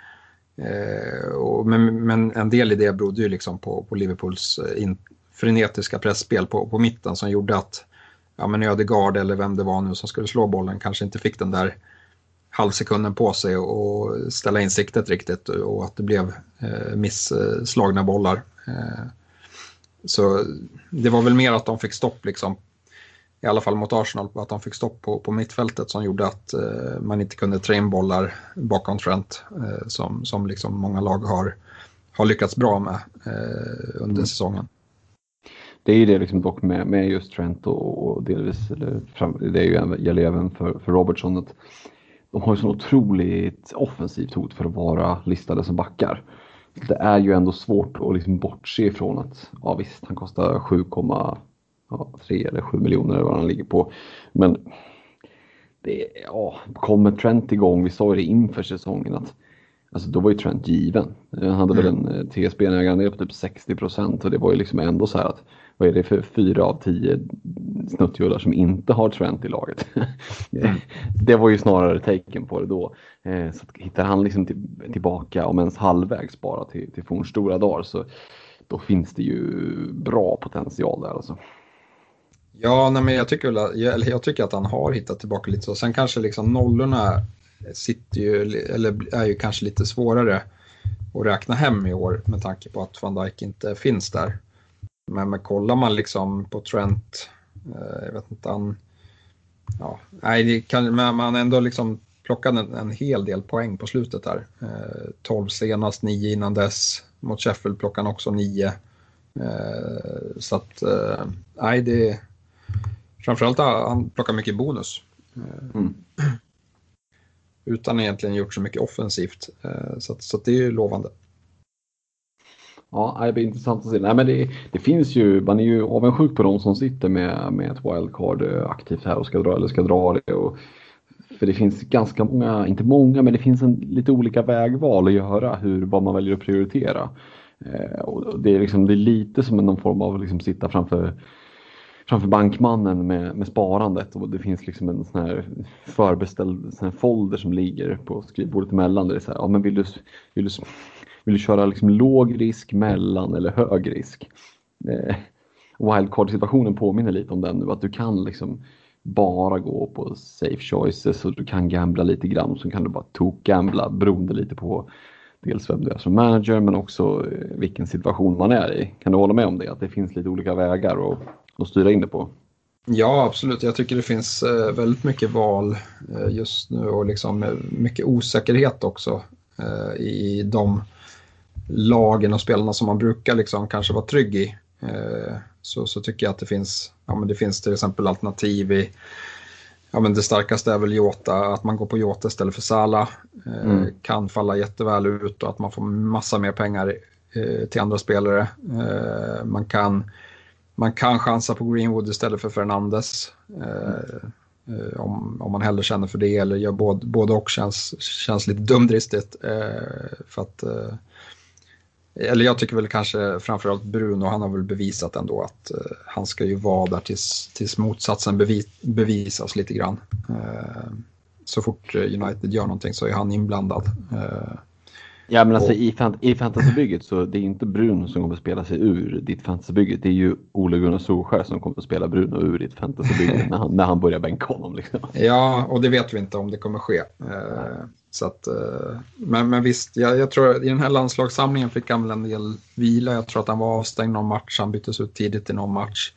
Eh, och, men, men en del i det berodde ju liksom på, på Liverpools in, frenetiska pressspel på, på mitten som gjorde att ja, men Ödegaard eller vem det var nu som skulle slå bollen kanske inte fick den där halvsekunden på sig och ställa in siktet riktigt, och att det blev eh, misslagna bollar. Eh, Så det var väl mer att de fick stopp liksom, i alla fall mot Arsenal, att de fick stopp på, på mittfältet som gjorde att eh, man inte kunde trä in bollar bakom Trent eh, som, som liksom många lag har, har lyckats bra med eh, under mm. säsongen. Det är ju det liksom dock med, med just Trent och, och delvis, eller, det är ju, gäller även för, för Robertson, att de har ju så otroligt offensivt hot för att vara listade som backar. Det är ju ändå svårt att liksom bortse ifrån att ja visst, han kostar sju komma tre eller sju miljoner eller vad han ligger på. Men det, ja, kommer Trent igång, vi sa det inför säsongen att alltså då var ju Trent given. Han hade väl en T S B-ägare på typ sextio procent och det var ju liksom ändå så här att vad är det för fyra av tio snuttjullar som inte har Trent i laget? Mm. Det var ju snarare tecken på det då. Så att hittar han liksom till, tillbaka om ens halvvägs bara till, till forns stora dagar, så då finns det ju bra potential där alltså. Ja, nej, men jag tycker, väl att, jag, jag tycker att han har hittat tillbaka lite så. Sen kanske liksom nollorna sitter ju, eller är ju kanske lite svårare att räkna hem i år med tanke på att Van Dijk inte finns där. Men, men kollar man liksom på Trent, eh, jag vet inte, han, ja, nej, det kan, men man ändå liksom plockat en, en hel del poäng på slutet där. Eh, tolv senast, nio innan dess. Mot Sheffield plockade han också nio. Eh, så att, eh, nej, det framförallt han plockar mycket bonus. Eh, mm. Utan egentligen gjort så mycket offensivt. Eh, så att, så att det är ju lovande. Ja, det blir intressant att se. Nej, men det, det finns ju, man är ju avundsjuk på de som sitter med, med ett wildcard aktivt här och ska dra eller ska dra det. Och, för det finns ganska många, inte många, men det finns en, lite olika vägval att göra hur, vad man väljer att prioritera. Eh, och det är liksom, det är lite som någon form av liksom sitta framför framför bankmannen med, med sparandet, och det finns liksom en sån här förbeställd sån här folder som ligger på skrivbordet emellan där det är så här, ja men vill du, vill du, vill du köra liksom låg risk, mellan eller hög risk? Eh, wildcard-situationen påminner lite om den nu, att du kan liksom bara gå på safe choices och du kan gambla lite grann, och så kan du bara tok-gambla beroende lite på dels vem du är som manager men också vilken situation man är i. Kan du hålla med om det? Att det finns lite olika vägar och och styra in det på? Ja, absolut. Jag tycker det finns eh, väldigt mycket val eh, just nu och liksom eh, mycket osäkerhet också eh, i de lagen och spelarna som man brukar liksom kanske vara trygg i. Eh, så, så tycker jag att det finns, ja, men det finns till exempel alternativ i, ja, men det starkaste är väl Jota, att man går på Jota istället för Salah eh, mm. kan falla jätteväl ut och att man får massa mer pengar eh, till andra spelare. Eh, man kan man kan chansa på Greenwood istället för Fernandes. Eh, eh, om, om man hellre känner för det, eller gör både, både och känns, känns lite dumdristigt. Eh, för att, eh, eller jag tycker väl kanske framförallt Bruno, han har väl bevisat ändå att eh, han ska ju vara där tills, tills motsatsen bevis, bevisas lite grann. Eh, så fort United gör någonting så är han inblandad. Eh, Ja, men alltså i, fan, i fantasybygget så det är inte Bruno som kommer att spela sig ur ditt fantasybygget. Det är ju Ole Gunnar Solskjær som kommer att spela Bruno ur ditt fantasybygge när, han, när han börjar bänka honom. Liksom. Ja, och det vet vi inte om det kommer ske. Eh, så att, eh, men, men visst, jag, jag tror i den här landslagssamlingen fick han väl en del vila. Jag tror att han var avstängd någon match. Han byttes ut tidigt i någon match.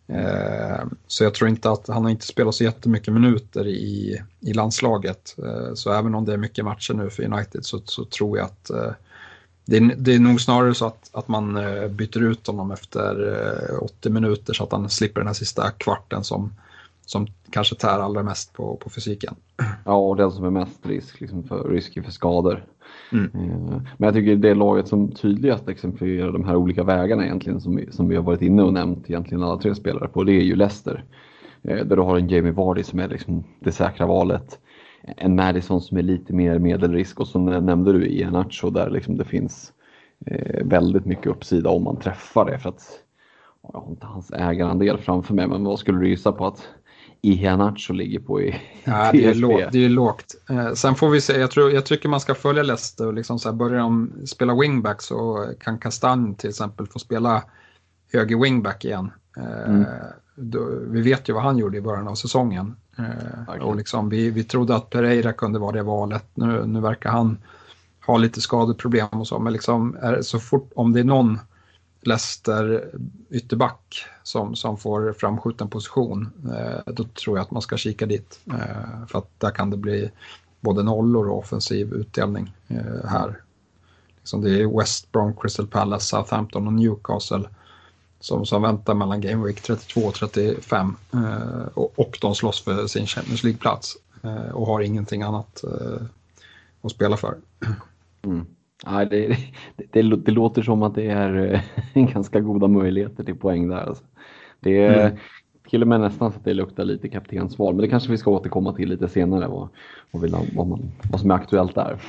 Eh, så jag tror inte att han har inte spelat så jättemycket minuter i, i landslaget. Eh, så även om det är mycket matcher nu för United så, så tror jag att eh, det, är, det är nog snarare så att, att man eh, byter ut honom efter eh, åttio minuter så att han slipper den här sista kvarten som, som kanske tär allra mest på, på fysiken. Ja, och den som är mest risk, liksom för, risk för skador. Mm. Men jag tycker det är laget som tydligast exemplifierar de här olika vägarna egentligen som vi, som vi har varit inne och nämnt egentligen alla tre spelare på, det är ju Leicester. Där du har en Jamie Vardy som är liksom det säkra valet. En Maddison som är lite mer medelrisk, och så nämnde du Iheanacho där liksom det finns eh, väldigt mycket uppsida om man träffar det, för att jag har inte hans ägarandel framför mig, men vad skulle du gissa på att Iheanacho ligger på i ja, det är lågt, det är lågt. Eh, sen får vi se, jag, tror, jag tycker man ska följa Leicester och liksom så här, börjar de spela wingback så kan Castagne till exempel få spela höger wingback igen. Eh, mm. då, vi vet ju vad han gjorde i början av säsongen. Eh, okay. Och liksom, vi, vi trodde att Pereira kunde vara det valet. Nu, nu verkar han ha lite skadeproblem och så, men liksom är, så fort, om det är någon Leicester ytterback som, som får framskjuten position, eh, då tror jag att man ska kika dit. Eh, för att där kan det bli både nollor och offensiv utdelning eh, här. Liksom det är West Brom, Crystal Palace, Southampton och Newcastle som, som väntar mellan Game Week trettiotvå och trettiofem. Eh, och, och de slåss för sin Champions League-plats eh, och har ingenting annat eh, att spela för. Mm. Ja, det, det, det, det låter som att det är en ganska goda möjligheter till poäng där. Alltså. Det är mm. till och med nästan så att det luktar lite kaptensval. Men det kanske vi ska återkomma till lite senare. Vad, vad, vill, vad, man, vad som är aktuellt där.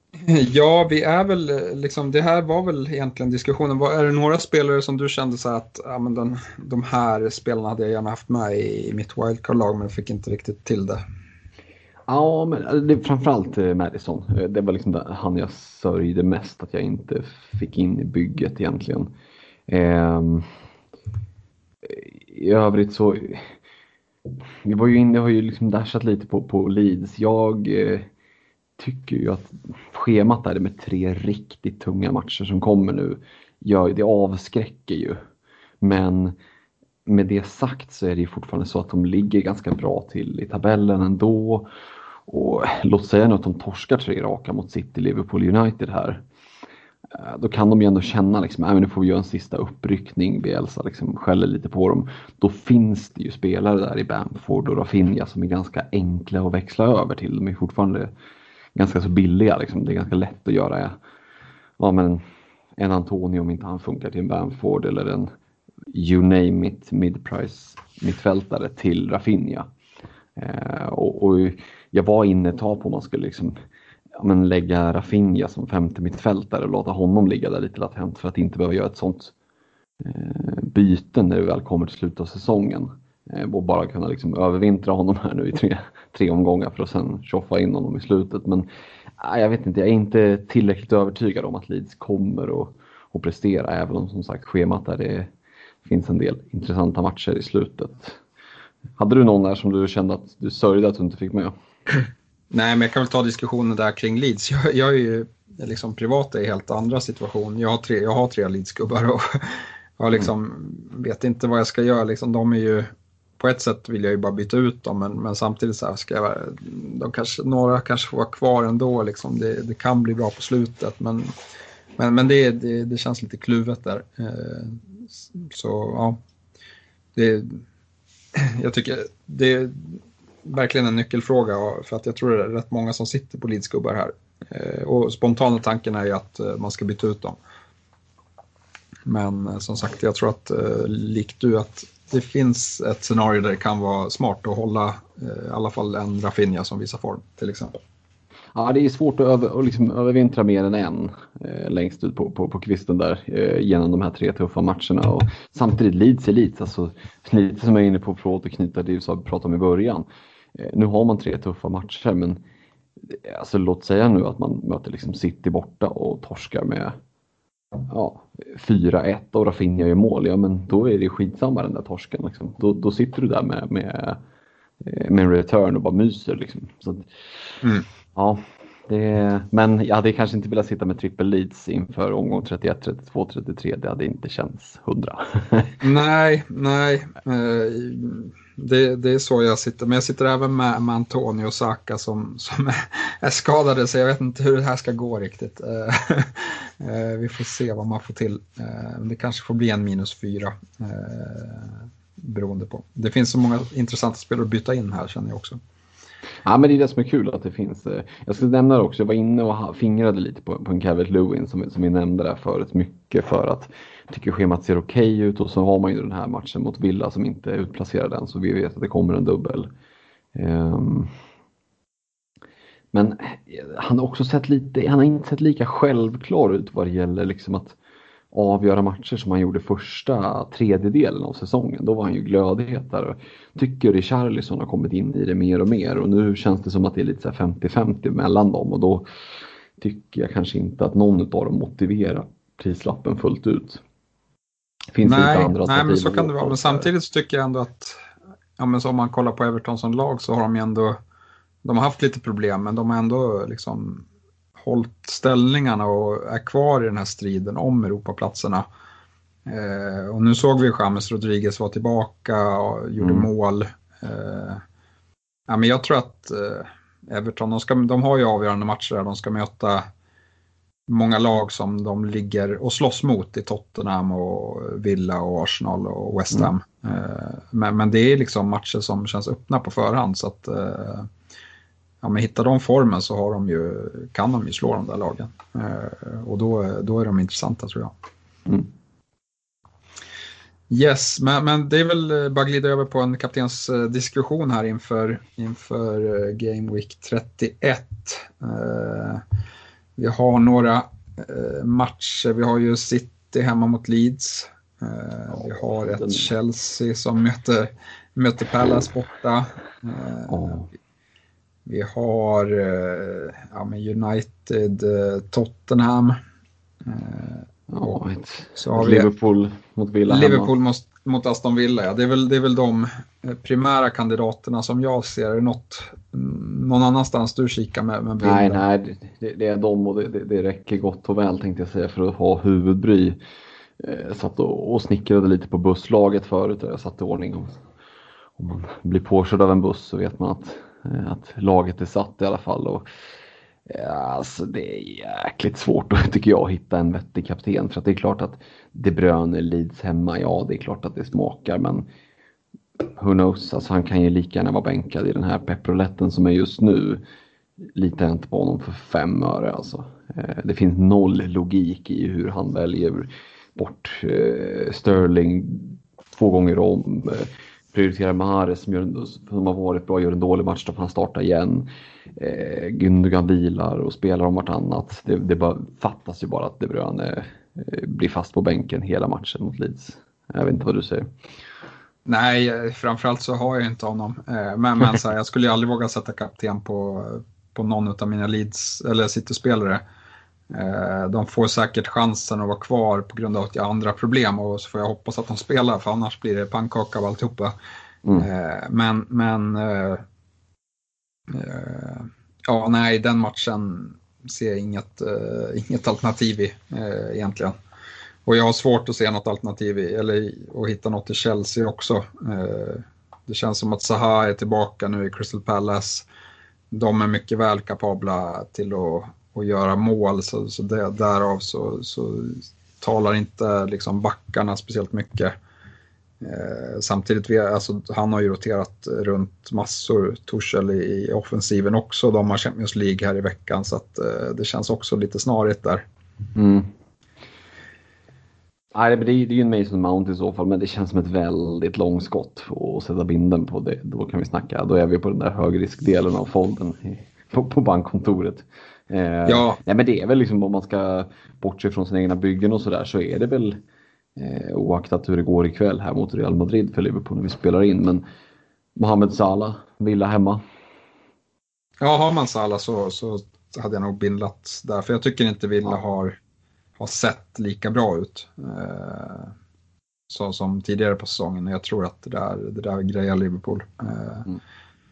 Ja, vi är väl liksom, det här var väl egentligen diskussionen. Är det några spelare som du kände så att ja, men den, de här spelarna hade jag gärna haft med i, i mitt wildcard-lag, men fick inte riktigt till det? Ja, men det är framförallt Maddison. Det var liksom han jag sörjde mest att jag inte fick in i bygget egentligen. Ehm, I övrigt så vi var ju inne, jag har ju liksom dashat lite på, på Leeds. Jag eh, tycker ju att schemat där med tre riktigt tunga matcher som kommer nu, ja, det avskräcker ju. Men med det sagt så är det ju fortfarande så att de ligger ganska bra till i tabellen ändå. Och låt säga nu att de torskar tre raka mot City, Liverpool, United här. Då kan de ju ändå känna liksom, äh, nu får vi göra en sista uppryckning. Bielsa liksom skäller lite på dem. Då finns det ju spelare där i Bamford och Rafinha som är ganska enkla att växla över till. De är fortfarande ganska så billiga. Liksom. Det är ganska lätt att göra ja, men en Antonio om inte han funkar till en Bamford, eller en you name it mid-price mittfältare till Rafinha. Eh, och, och jag var inne ett tag på om man skulle liksom, ja, men lägga Rafinha som femte mittfältare och låta honom ligga där lite latent för att inte behöva göra ett sånt eh, byte när det väl kommer till slutet av säsongen. Eh, och bara kunna liksom övervintra honom här nu i tre, tre omgångar för att sen tjoffa in honom i slutet. Men eh, jag vet inte, jag är inte tillräckligt övertygad om att Leeds kommer att, att prestera, även om som sagt schemat där det finns en del intressanta matcher i slutet. Hade du någon där som du kände att du sörjde att du inte fick med? Nej, men jag kan väl ta diskussionen där kring Leeds. Jag, jag är ju liksom privat i helt andra situation. Jag har tre, jag har tre Leeds-gubbar och jag liksom mm. vet inte vad jag ska göra. Liksom, de är ju, på ett sätt vill jag ju bara byta ut dem, men, men samtidigt så här ska jag, de kanske, några kanske får vara kvar ändå. Liksom. Det, det kan bli bra på slutet, men, men, men det, det, det känns lite kluvet där. Så ja, det, jag tycker det är verkligen en nyckelfråga, för att jag tror det är rätt många som sitter på Leeds-gubbar här. Och spontana tanken är ju att man ska byta ut dem. men som sagt, jag tror att eh, likt du att det finns ett scenario där det kan vara smart att hålla eh, i alla fall en Rafinha som visar form till exempel. Ja, det är svårt att, över, att liksom övervintra mer än en eh, längst ut på, på, på kvisten där eh, genom de här tre tuffa matcherna. Och samtidigt Leeds är Leeds, alltså lite som jag är inne på för att återknyta det vi pratade om i början. Eh, nu har man tre tuffa matcher, men alltså, låt säga nu att man möter liksom City borta och torskar med ja, fyra ett och Rafinha gör mål. Ja, men då är det skitsamma den där torsken. Liksom. Då, då sitter du där med, med, med en return och bara myser. Liksom. Så, mm. Ja, det, men jag hade kanske inte velat sitta med triple leads inför omgång trettioett, trettiotvå, trettiotre. Det hade inte känts hundra. nej, nej. Det, det är så jag sitter. Men jag sitter även med, med Antonio och Saka som, som är, är skadade. Så jag vet inte hur det här ska gå riktigt. Vi får se vad man får till. Det kanske får bli en minus fyra. Beroende på. Det finns så många intressanta spelare att byta in här, känner jag också. Ja, men det är det som är kul att det finns. Jag ska nämna det också, jag var inne och fingrade lite på, på en Calvert-Lewin som, som vi nämnde där förut. Mycket för att jag tycker schemat ser okej ut, och så har man ju den här matchen mot Villa som inte är utplacerad än, så vi vet att det kommer en dubbel. Um, men han har också sett lite, han har inte sett lika självklar ut vad det gäller liksom att avgöra matcher som han gjorde första tredjedelen av säsongen. Då var han ju glödhetare. Tycker Richarlison har kommit in i det mer och mer, och nu känns det som att det är lite så här femtio femtio mellan dem, och då tycker jag kanske inte att någon av dem motiverar prislappen fullt ut. Finns nej, inte andra nej men så kan det vara. Men samtidigt så tycker jag ändå att ja, men så om man kollar på Everton som lag, så har de ju ändå de har haft lite problem, men de har ändå liksom hållit ställningarna och är kvar i den här striden om Europaplatserna. Eh, och nu såg vi James Rodriguez var tillbaka och gjorde mm. mål. Eh, ja, men jag tror att eh, Everton, de, ska, de har ju avgörande matcher där de ska möta många lag som de ligger och slåss mot i Tottenham och Villa och Arsenal och West Ham. Mm. Eh, men, men det är liksom matcher som känns öppna på förhand, så att eh, ja, men hittar de formen så har de ju, kan de ju slå de där lagen. Eh, och då, då är de intressanta, tror jag. Mm. Yes, men, men det är väl bara glida över på en kaptens diskussion här inför, inför Game Week trettioett. Eh, vi har några eh, matcher. Vi har ju City hemma mot Leeds. Eh, vi har ett Chelsea som möter, möter Palace borta. Eh, oh. Vi har eh, ja, men United, eh, Tottenham. Eh, ja, ett, så har ett Liverpool mot Villa. Liverpool mot, mot Aston Villa. Ja. Det, är väl, det är väl de primära kandidaterna som jag ser. Är det något, någon annanstans du kikar med? med nej, nej det, det är de, och det, det, det räcker gott och väl, tänkte jag säga, för att ha huvudbry. Jag satt och, och snickrade lite på busslaget förut, och jag satt i ordning. Om, om man blir påkörd av en buss så vet man att att laget är satt i alla fall, och ja, alltså det är jäkligt svårt tycker jag att hitta en vettig kapten, för att det är klart att De Bruyne Leeds hemma, ja det är klart att det smakar, men who knows, alltså han kan ju lika gärna vara bänkad i den här pepproletten som är just nu. Litar inte på honom för fem öre alltså. Det finns noll logik i hur han väljer bort Sterling två gånger om, prioriterar Mahrez som, gör, som har varit bra, gör en dålig match, då får han starta igen. Eh, Gündogan vilar och spelar om vartannat. Det, det bara, fattas ju bara att De Bruyne eh, blir fast på bänken hela matchen mot Leeds. Jag vet inte vad du säger. Nej, framförallt så har jag inte honom. Eh, men men så här, jag skulle ju aldrig våga sätta kapten på, på någon av mina Leeds eller City-spelare. Eh, de får säkert chansen att vara kvar på grund av att jag har andra problem, och så får jag hoppas att de spelar, för annars blir det pannkaka av alltihopa. Mm. Eh, men men eh, eh, ja, nej, den matchen ser jag inget, eh, inget alternativ i eh, egentligen. Och jag har svårt att se något alternativ i, eller att hitta något i Chelsea också. Eh, det känns som att Zaha är tillbaka nu i Crystal Palace. De är mycket väl kapabla till att och göra mål, så, så det, därav så, så talar inte liksom backarna speciellt mycket. Eh, samtidigt, vi, alltså, han har ju roterat runt massor, Tuchel i, i offensiven också. De har Champions League här i veckan, så att, eh, det känns också lite snarigt där. Mm. Nej, det är ju en Mason Mount i så fall, men det känns som ett väldigt långskott att sätta binden på det. Då kan vi snacka, då är vi på den där högriskdelen av folden på, på bankkontoret. Eh, Ja. Nej, men det är väl liksom, om man ska bortse från sina egna byggen och sådär, så är det väl eh, oaktat hur det går ikväll här mot Real Madrid för Liverpool när vi spelar in. Men Mohamed Salah, Villa hemma. Ja, har man Salah så, så hade jag nog bindlat där. För jag tycker inte Villa har, har sett lika bra ut eh, så, som tidigare på säsongen. Jag tror att det där, det där grejer Liverpool. Eh, mm.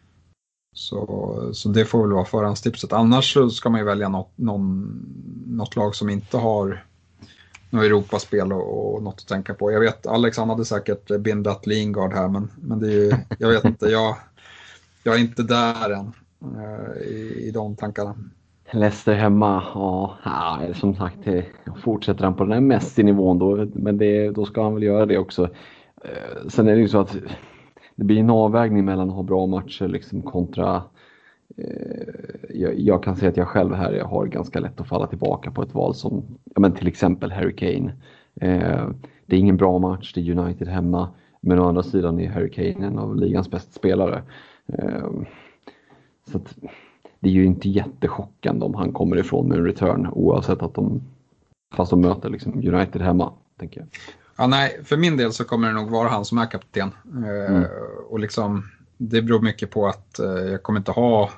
så, så det får väl vara förhandstipset. Annars så ska man ju välja något, någon, något lag som inte har något Europaspel och, och något att tänka på. Jag vet, Alex han hade säkert bindat Lingard här, men, men det är ju, jag vet inte, jag, jag är inte där än. I, i de tankarna. Leicester hemma, ja, ja som sagt, fortsätter han på den här Messi-nivån då, men det, då ska han väl göra det också. Sen är det ju så att det blir en avvägning mellan att ha bra matcher liksom kontra eh, jag, jag kan säga att jag själv här jag har ganska lätt att falla tillbaka på ett val som, ja, men till exempel Harry Kane. Eh, det är ingen bra match, det är United hemma, men å andra sidan är Harry Kane en av ligans bästa spelare. Eh, Så att det är ju inte jättechockande om han kommer ifrån med en return oavsett att de, fast de möter liksom United hemma, tänker jag. Ja, nej, för min del så kommer det nog vara han som är kapten. Eh, mm. Och liksom, det beror mycket på att eh, jag kommer inte ha,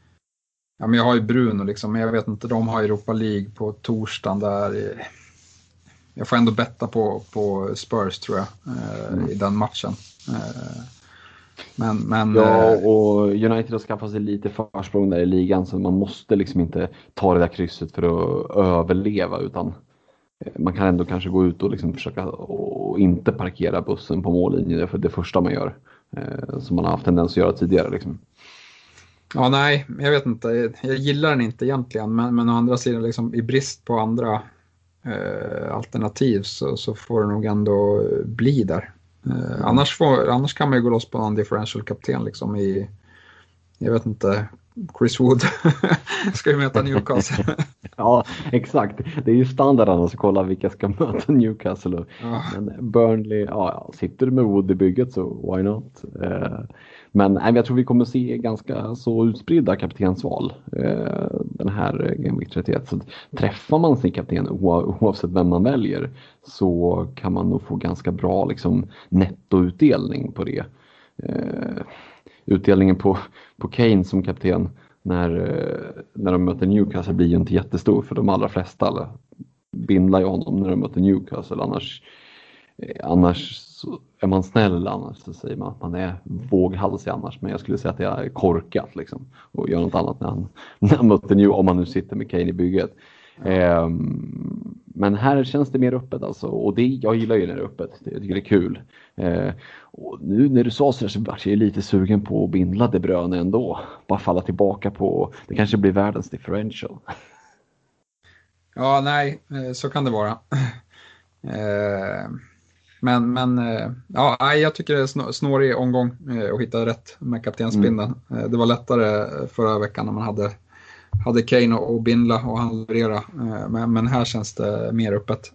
ja men jag har ju Bruno liksom, men jag vet inte, de har Europa League på torsdagen där. Jag får ändå betta på, på Spurs tror jag, eh, mm. i den matchen. Eh, Men, men, ja, och United har skaffat sig lite försprång där i ligan, så man måste liksom inte ta det där krysset för att överleva, utan man kan ändå kanske gå ut och liksom försöka och inte parkera bussen på mållinjen. Det är det första man gör, som man har haft tendens att göra tidigare liksom. Ja, nej, jag vet inte. Jag, jag gillar den inte egentligen, men, men å andra sidan liksom, i brist på andra eh, alternativ så, så får det nog ändå bli där. Eh, annars, får, annars kan man ju gå loss på någon differential kapten liksom i, jag vet inte, Chris Wood ska ju möta Newcastle. Ja, exakt. Det är ju standard annars att kolla vilka ska möta Newcastle. Och, ja. Men Burnley, ja, sitter du med Wood i bygget så why not? Eh, men nej, jag tror vi kommer se ganska så utspridda kaptensval eh, den här Game Week trettioett. Så träffar man sin kapten oavsett vem man väljer så kan man nog få ganska bra liksom, nettoutdelning på det. Eh, utdelningen på, på Kane som kapten när, när de möter Newcastle blir ju inte jättestor, för de allra flesta alla bindlar ju honom när de möter Newcastle. Annars, annars så är man snäll, annars så säger man att man är våghalsig annars. Men jag skulle säga att jag är korkat liksom, och gör något annat när han, när han möter Newcastle, om man nu sitter med Kane i bygget. Eh, men här känns det mer öppet alltså, och det, jag gillar ju när det är öppet, det, jag tycker det är kul. Eh, och nu när du sa så, så var jag lite sugen på att bindla De Bruyne ändå, bara falla tillbaka på, det kanske blir världens differential. Ja, nej, så kan det vara. Eh, men men ja, jag tycker det är snårig omgång att hitta rätt med kaptensbindeln. Mm. Det var lättare förra veckan när man hade hade Kane och bindla och han leverera, men, men här känns det mer öppet.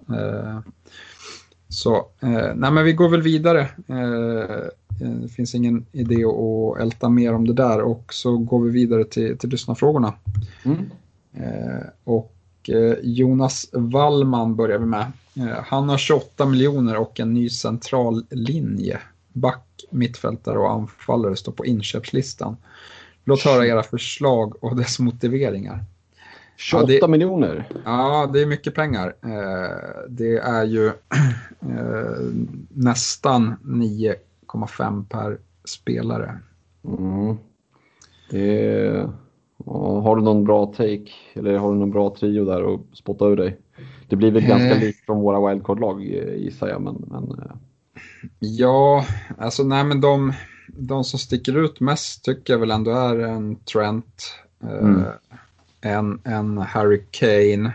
Så nej, men vi går väl vidare. Det finns ingen idé att älta mer om det där, och så går vi vidare till, till lyssnarfrågorna. Mm. Och Jonas Wallman börjar vi med. Han har tjugoåtta miljoner och en ny central linje. Back, mittfältare och anfallare står på inköpslistan. Låt höra era förslag och dess motiveringar. tjugoåtta ja, det, miljoner? Ja, det är mycket pengar. Eh, det är ju eh, nästan nio komma fem per spelare. Mm. Det, ja, har du någon bra take, eller har du någon bra trio där och spotta ur dig? Det blir väl eh. ganska likt från våra wildcard-lag, gissar jag. Men, men, eh. Ja, alltså nej, men de... De som sticker ut mest tycker jag väl ändå är en Trent, mm. eh, en, en Harry Kane.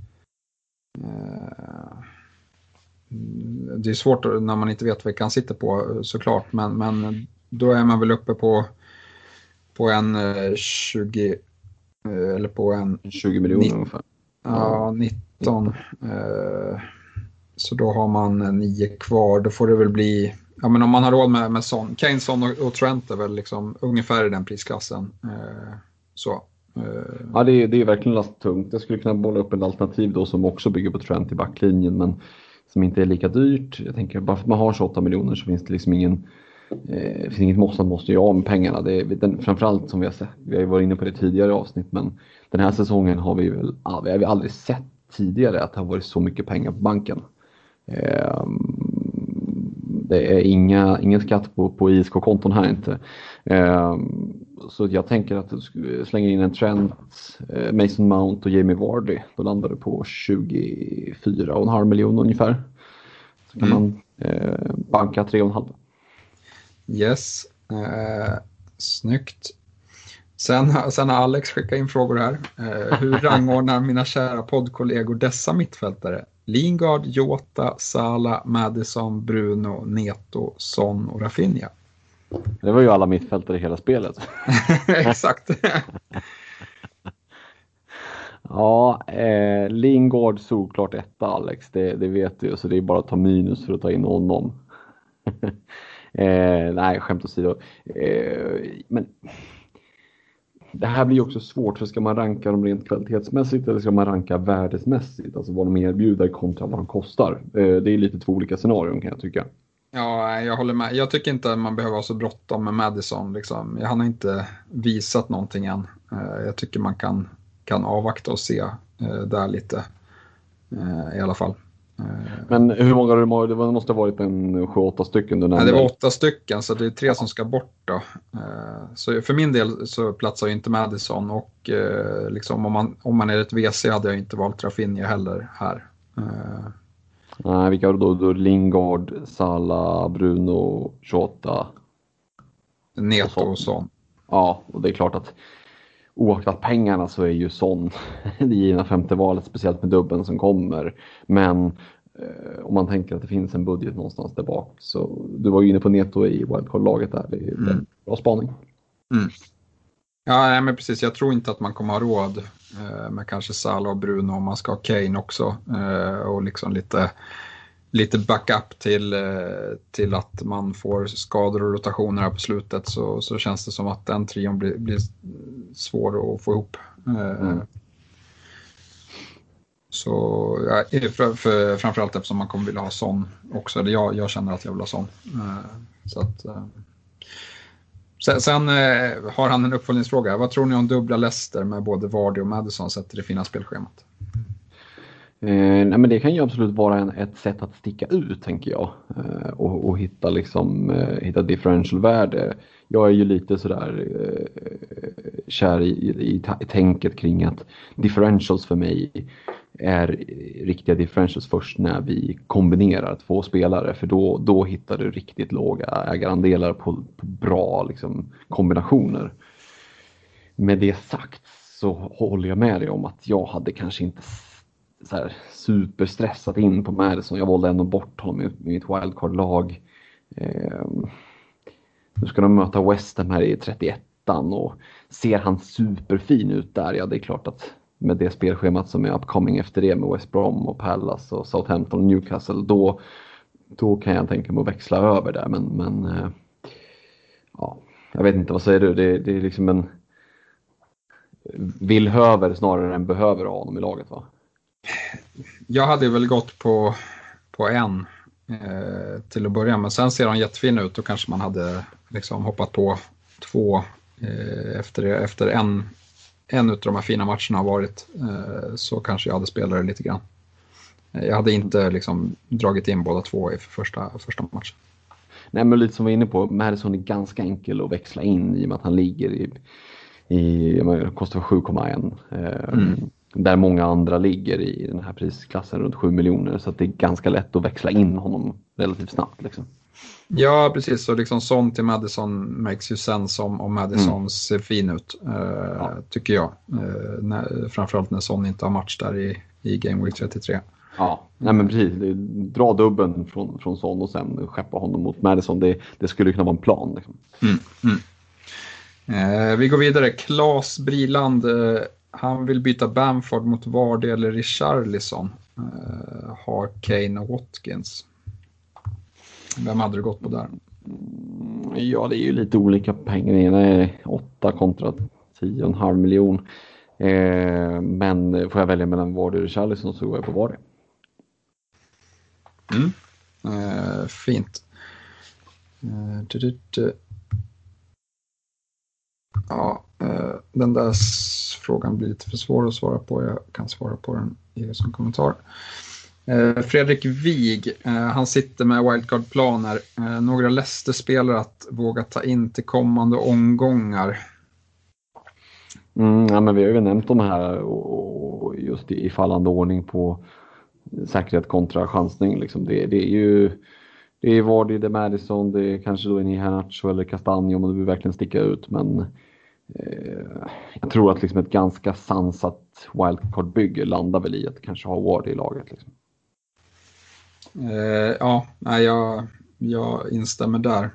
Eh, det är svårt när man inte vet vilka han sitter på såklart, men, men då är man väl uppe på, på en eh, tjugo eh, eller på en tjugo miljoner ungefär. Ja, nitton. Eh, så då har man nio kvar. Då får det väl bli, ja men om man har råd med, med Son, Kane, Son och, och Trent är väl liksom ungefär i den prisklassen. Eh, så. Eh. Ja, det är, det är verkligen lasttungt. Jag skulle kunna bolla upp ett alternativ då som också bygger på Trent i backlinjen, men som inte är lika dyrt. Jag tänker bara för att man har tjugoåtta miljoner så finns det liksom ingen eh, finns inget måste man måste göra med pengarna. Det är, den, framförallt som vi har sett, vi har ju varit inne på det tidigare avsnitt, men den här säsongen har vi väl vi har vi aldrig sett tidigare att det har varit så mycket pengar på banken. Eh, det är inga, ingen skatt på, på I S K-konton här inte. Eh, så jag tänker att du slänger in en Trent, eh, Mason Mount och Jamie Vardy. Då landar du på tjugofyra komma fem miljoner ungefär. Så kan mm. man eh, banka tre komma fem. Yes, eh, snyggt. Sen, sen har Alex skickat in frågor här. Eh, hur rangordnar mina kära poddkollegor dessa mittfältare? Lingard, Jota, Salah, Maddison, Bruno, Neto, Son och Rafinha. Det var ju alla mittfältare i hela spelet. Exakt. Ja, eh, Lingard såklart etta, Alex. Det, det vet du, så det är bara att ta minus för att ta in honom. eh, nej, skämt åsido. Eh, men det här blir ju också svårt, för ska man ranka dem rent kvalitetsmässigt eller ska man ranka värdesmässigt? Alltså vad de erbjuder kontra vad de kostar. Eh, det är lite två olika scenarion kan jag tycka. Ja, jag håller med. Jag tycker inte att man behöver ha så bråttom med Maddison. Liksom. Han har inte visat någonting än. Jag tycker man kan, kan avvakta och se där lite i alla fall. Men hur många har det? Det måste ha varit en sju åtta stycken du nämnde. Nej, det var åtta stycken, så det är tre som ska bort då. Så för min del så platsar ju inte Maddison, och liksom om, man, om man är ett V C hade jag inte valt Rafinha heller här. Nej, vilka har då, då Lingard, Salah, Bruno, Jota, Neto och Son. Ja, och det är klart att oaktat pengarna så är ju Son det givna femte valet, speciellt med dubben som kommer. Men eh, om man tänker att det finns en budget någonstans där bak, så du var ju inne på Neto i wildcard-laget där, det är mm. en bra spaning. Mm. Ja, nej, men precis. Jag tror inte att man kommer ha råd eh, med kanske Salah och Bruno om man ska ha Kane också. Eh, och liksom lite, lite backup till, eh, till att man får skador och rotationer här på slutet. Så, så känns det som att den trion blir, blir svår att få ihop. Eh, mm. Så ja, för, för, framförallt eftersom man kommer vilja ha Son också. Eller jag, jag känner att jag vill ha Son. Eh, så att... Eh, Sen, sen eh, har han en uppföljningsfråga. Vad tror ni om dubbla Leicester med både Vardy och Maddison sett i det fina spelschemat? Eh, nej, men det kan ju absolut vara en, ett sätt att sticka ut, tänker jag. Eh, och, och hitta, liksom, eh, hitta differential-värde. Jag är ju lite sådär eh, kär i, i, i tänket kring att differentials för mig är riktiga differentials först när vi kombinerar två spelare, för då, då hittar du riktigt låga ägarandelar på, på bra liksom, kombinationer. Med det sagt så håller jag med dig om att jag hade kanske inte så här superstressat in på Maddison. Jag valde ändå bort honom i, i mitt wildcard-lag. Eh, nu ska de möta West Ham här i trettioettan och ser han superfin ut där? Ja, det är klart att med det spelschemat som är upcoming efter det med West Brom och Palace och Southampton och Newcastle, då, då kan jag tänka mig att växla över där. Men, men eh, ja, jag vet inte, vad säger du? Det, det är liksom en villhöver snarare än behöver ha honom i laget, va? Jag hade väl gått på, på en eh, till att börja, men sen ser han jättefin ut och kanske man hade liksom hoppat på två eh, efter, efter en en av de här fina matcherna har varit, eh, så kanske jag hade spelat det lite grann. Jag hade inte liksom dragit in båda två i första, första matchen. Nej, men lite som vi är inne på, Maddison är ganska enkel att växla in i och med att han ligger i, i kostar sju komma ett. Eh, mm. Där många andra ligger i den här prisklassen runt sju miljoner, så att det är ganska lätt att växla in honom relativt snabbt liksom. Ja, precis. Så liksom Son till Maddison makes ju sense om, om Maddison mm. ser fin ut, eh, ja. tycker jag. Eh, när, framförallt när Son inte har match där i, i Game Week trettiotre. Ja, nej men precis. Dra dubben från, från Son och sen skeppa honom mot Maddison. Det, det skulle kunna vara en plan. Liksom. Mm. Mm. Eh, vi går vidare. Claes Briland, eh, han vill byta Bamford mot Vardy eller Richarlison. Uh, har Kane och Watkins. Vem hade du gått på där? Ja, det är ju lite olika pengar. Ena är åtta kontra tio och en halv miljon. Eh, men får jag välja mellan Vardy och Richarlison så går jag på Vardy. Mm. Eh, fint. Eh, du, du, du. Ja, eh, den där s- frågan blir lite för svår att svara på. Jag kan svara på den i som kommentar. Eh, Fredrik Wig, eh, han sitter med wildcard-planer. Eh, några Leicester-spelare att våga ta in till kommande omgångar. Mm, ja, men vi har ju nämnt de här och, och just i, i fallande ordning på säkerhet kontra chansning. Liksom. Det, det är ju det är Vardy, det är Madison, det är kanske då en Iheanacho eller Castagne om man vill verkligen sticka ut. Men eh, jag tror att liksom ett ganska sansat wildcard-bygge landar väl i att kanske ha Vardy i laget. Liksom. Eh, ja, nej, jag, jag instämmer där.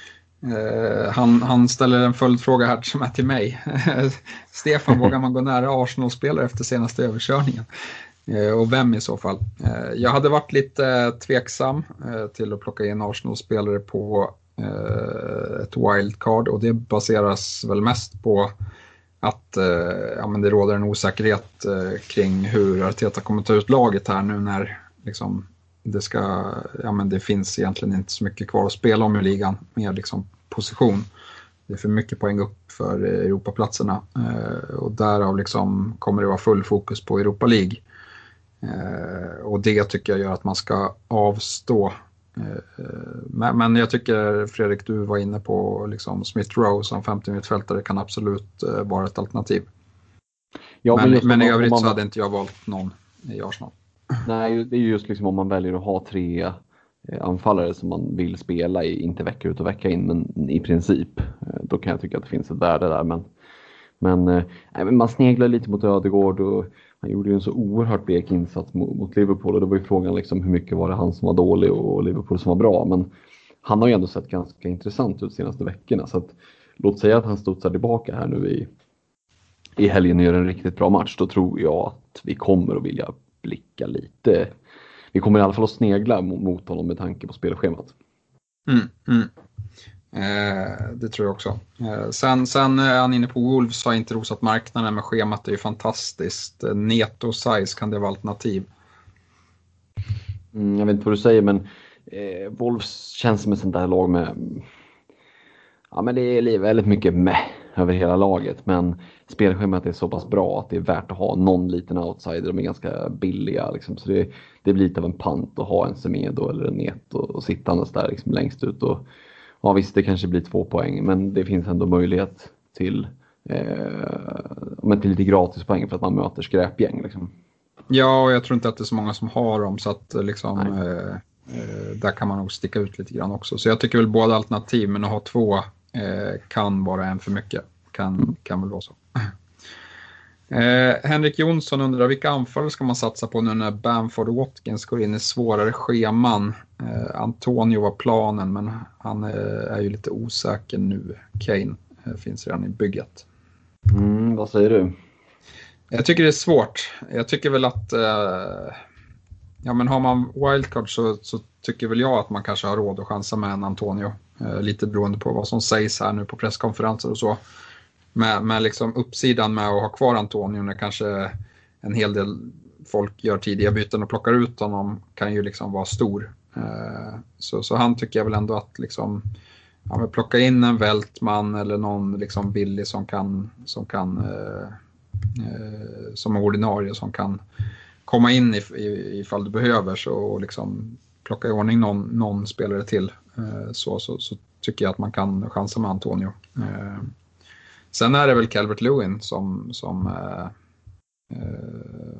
Eh, han, han ställer en följdfråga här som är till mig. Stefan, vågar man gå nära Arsenal-spelare efter senaste överkörningen? Eh, och vem i så fall? Eh, jag hade varit lite tveksam eh, till att plocka in Arsenal-spelare på eh, ett wildcard, och det baseras väl mest på att eh, ja, men det råder en osäkerhet eh, kring hur Arteta kommer ta ut laget här nu när liksom det ska, ja men det finns egentligen inte så mycket kvar att spela om i ligan med liksom position. Det är för mycket poäng upp för Europaplatserna eh, och därav liksom kommer det vara full fokus på Europa League. Eh, och det tycker jag gör att man ska avstå. Eh, men, men jag tycker, Fredrik, du var inne på liksom Smith Rowe som femtio mittfältare kan absolut eh, vara ett alternativ. Ja, men men, men i om, övrigt om man, så hade inte jag valt någon i Arsenal. Nej, det är just liksom om man väljer att ha tre eh, anfallare som man vill spela i, inte vecka ut och vecka in, men i princip. Eh, då kan jag tycka att det finns ett värde där. Men, men, eh, man sneglar lite mot Ödegård och han gjorde ju en så oerhört blek insats mot, mot Liverpool. Och det var ju frågan liksom, hur mycket var det han som var dålig och Liverpool som var bra. Men han har ju ändå sett ganska intressant ut de senaste veckorna. Så att, låt säga att han studsar tillbaka här nu i, i helgen och gör en riktigt bra match. Då tror jag att vi kommer att vilja blicka lite. Vi kommer i alla fall att snegla mot honom med tanke på spelschemat. Mm, mm. Eh, det tror jag också. Eh, sen, sen är han inne på Wolves, har inte rosat marknaden, med schemat är ju fantastiskt. Eh, Neto och Size, kan det vara alternativ? Mm, jag vet inte vad du säger, men eh, Wolves känns som ett sånt där lag med, ja, men det är väldigt mycket med över hela laget, men spelschemat är så pass bra att det är värt att ha någon liten outsider. De är ganska billiga liksom, så det, det blir lite av en pant att ha en Semedo eller en Neto och sittandes där liksom längst ut. Och ja, visst, det kanske blir två poäng, men det finns ändå möjlighet till, eh, men till lite gratis poäng för att man möter skräpgäng liksom. Ja, och jag tror inte att det är så många som har dem, så att liksom eh, eh, där kan man nog sticka ut lite grann också. Så jag tycker väl båda alternativ, men att ha två eh, kan vara en för mycket. Kan, mm. kan väl vara så. Eh, Henrik Jonsson undrar, vilka anfallare ska man satsa på nu när Bamford och Watkins går in i svårare scheman? Eh, Antonio var planen, men han eh, är ju lite osäker nu. Kane eh, finns redan i bygget. Mm, vad säger du? Jag tycker det är svårt. Jag tycker väl att eh, ja, men har man wildcard så, så tycker väl jag att man kanske har råd att chansa med en Antonio. Eh, lite beroende på vad som sägs här nu på presskonferenser och så. Med, med liksom uppsidan med att ha kvar Antonio när kanske en hel del folk gör tidiga byten och plockar ut honom kan ju liksom vara stor. Eh, så, så han tycker jag väl ändå att liksom, ja, men plocka in en Veltman eller någon liksom billig som kan, som kan eh, eh, som är ordinarie, som kan komma in i, i, ifall du behöver, så och liksom plocka i ordning någon, någon spelare till eh, så, så, så tycker jag att man kan chansa med Antonio. Eh, Sen är det väl Calvert-Lewin som, som eh, eh,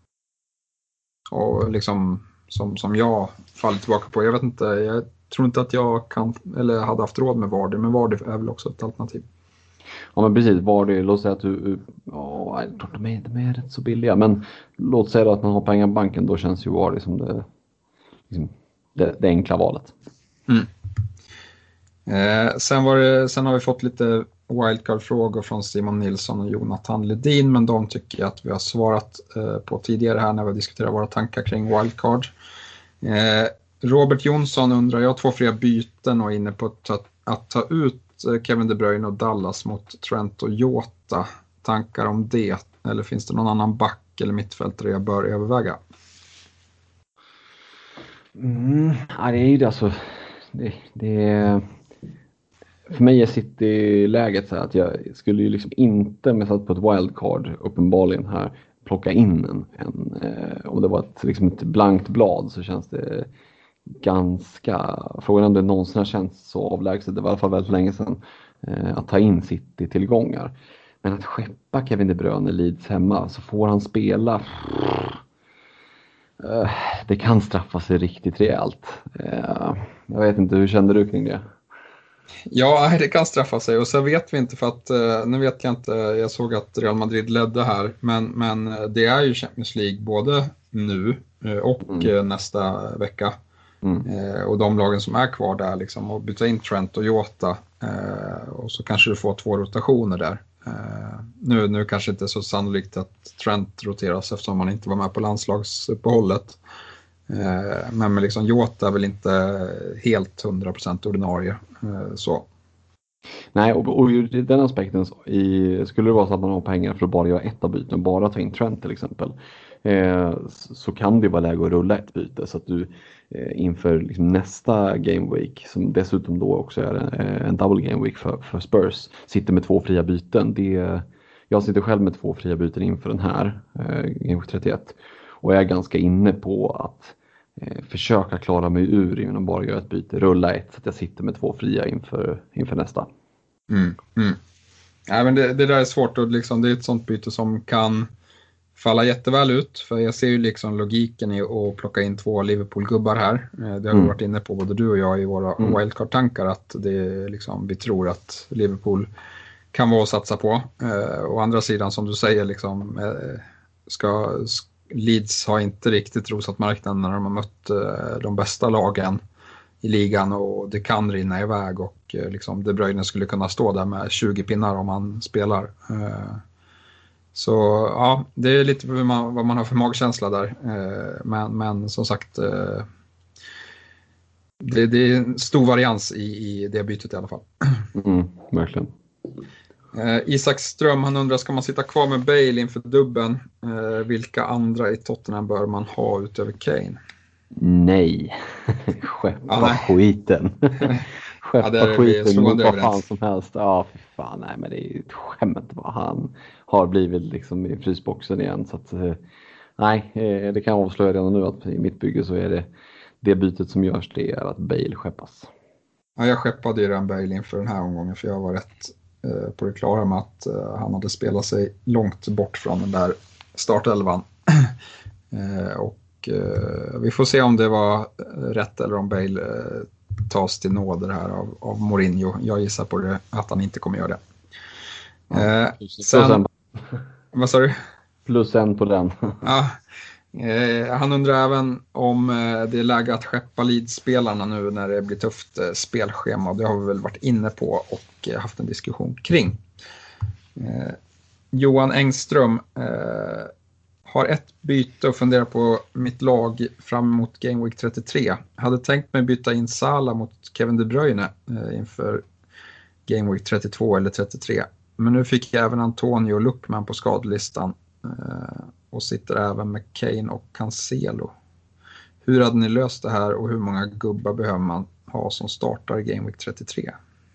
och liksom som, som jag faller tillbaka på. Jag vet inte, jag tror inte att jag kan eller hade haft råd med Vardy, men Vardy är väl också ett alternativ. Ja, men precis, Vardy, låt säga att du, ja, jag tror de är, de är rätt så billiga, men låt säga att man har pengar i banken, då känns ju Vardy som det, liksom, det, det enkla valet. Mm. Eh, sen, var det, sen har vi fått lite wildcard-frågor från Simon Nilsson och Jonathan Ledin, men de tycker jag att vi har svarat eh, på tidigare här när vi diskuterar våra tankar kring wildcard. Eh, Robert Jonsson undrar, jag har två fria byten och är inne på att ta, att ta ut Kevin De Bruyne och Dallas mot Trent och Jota. Tankar om det? Eller finns det någon annan back eller mittfältare jag bör överväga? Mm, ja, det är ju det alltså. Det, det, för mig är City-läget så här att jag skulle ju liksom inte med satt på ett wildcard uppenbarligen här plocka in en. en eh, om det var ett, liksom ett blankt blad så känns det ganska, frågan om det någonsin har känts så avlägset, det var i alla fall väldigt länge sedan, eh, att ta in City-tillgångar. Men att skeppa Kevin De Bruyne Leeds hemma, så får han spela, eh, det kan straffa sig riktigt rejält. Eh, jag vet inte, hur kände du kring det? Ja, det kan straffa sig, och så vet vi inte för att, nu vet jag inte, jag såg att Real Madrid ledde här, men, men det är ju Champions League både nu och mm. nästa vecka. Mm. Eh, och de lagen som är kvar där liksom, och byta in Trent och Jota, eh, och så kanske du får två rotationer där. Eh, nu, nu kanske inte så sannolikt att Trent roteras eftersom man inte var med på landslagsuppehållet. Eh, men med liksom Jota är väl inte helt hundra procent ordinarie. Eh, så. Nej, och, och ur den aspekten i, skulle det vara så att man har pengar för att bara göra ett av byten, bara ta in Trent till exempel, eh, så kan det vara läge att rulla ett byte så att du eh, inför liksom nästa game week, som dessutom då också är en, en double game week för, för Spurs, sitter med två fria byten. Det, jag sitter själv med två fria byten inför den här eh, game week trettioett, och jag är ganska inne på att eh, försöka klara mig ur genom att bara göra ett byte, rulla ett, så att jag sitter med två fria inför, inför nästa. Mm, mm. Ja, men det, det där är svårt, och liksom, det är ett sånt byte som kan falla jätteväl ut, för jag ser ju liksom logiken i att plocka in två Liverpool-gubbar här. Det har vi mm. varit inne på både du och jag i våra mm. wildcard-tankar, att det liksom, vi tror att Liverpool kan vara att satsa på. Eh, å andra sidan, som du säger, liksom, eh, ska, Leeds har inte riktigt rosat marknaden när de har mött eh, de bästa lagen i ligan, och det kan rinna iväg, och eh, liksom, De Bruyne skulle kunna stå där med tjugo pinnar om han spelar. Eh, Så ja, det är lite vad man, vad man har för magkänsla där. Eh, men, men som sagt, eh, det, det är en stor varians i, i det bytet i alla fall. Mm, verkligen. Eh, Isak Ström, han undrar, ska man sitta kvar med Bale inför dubben? Eh, vilka andra i Tottenham bör man ha utöver Kane? Nej, skeppa ja, nej. skiten. Skeppa ja, skiten mot vad fan som helst. Ja, för fan, nej, men det är ju ett skämt vad han har blivit liksom i frysboxen igen. Så att, nej, det kan jag avslöja redan nu att i mitt bygge så är det det bytet som görs, det är att Bale skeppas. Ja, jag skeppade ju den Bale inför den här omgången, för jag var rätt eh, på det klara med att eh, han hade spelat sig långt bort från den där startelvan. eh, och eh, vi får se om det var rätt eller om Bale eh, tas till nåder här av, av Mourinho. Jag gissar på det, att han inte kommer göra det. Eh, sen, vad sa du? Plus en på den. Ja, eh, han undrar även om eh, det är läge att skeppa Leeds-spelarna nu när det blir tufft eh, spelschema. Det har vi väl varit inne på och eh, haft en diskussion kring. Eh, Johan Engström eh, har ett byte och funderar på mitt lag fram emot Game Week trettiotre. Hade tänkt mig byta in Salah mot Kevin De Bruyne eh, inför Game Week trettiotvå eller trettiotre. Men nu fick jag även Antonio och Lookman på skadelistan eh, och sitter även med Kane och Cancelo. Hur hade ni löst det här, och hur många gubbar behöver man ha som startar Game Week trettiotre?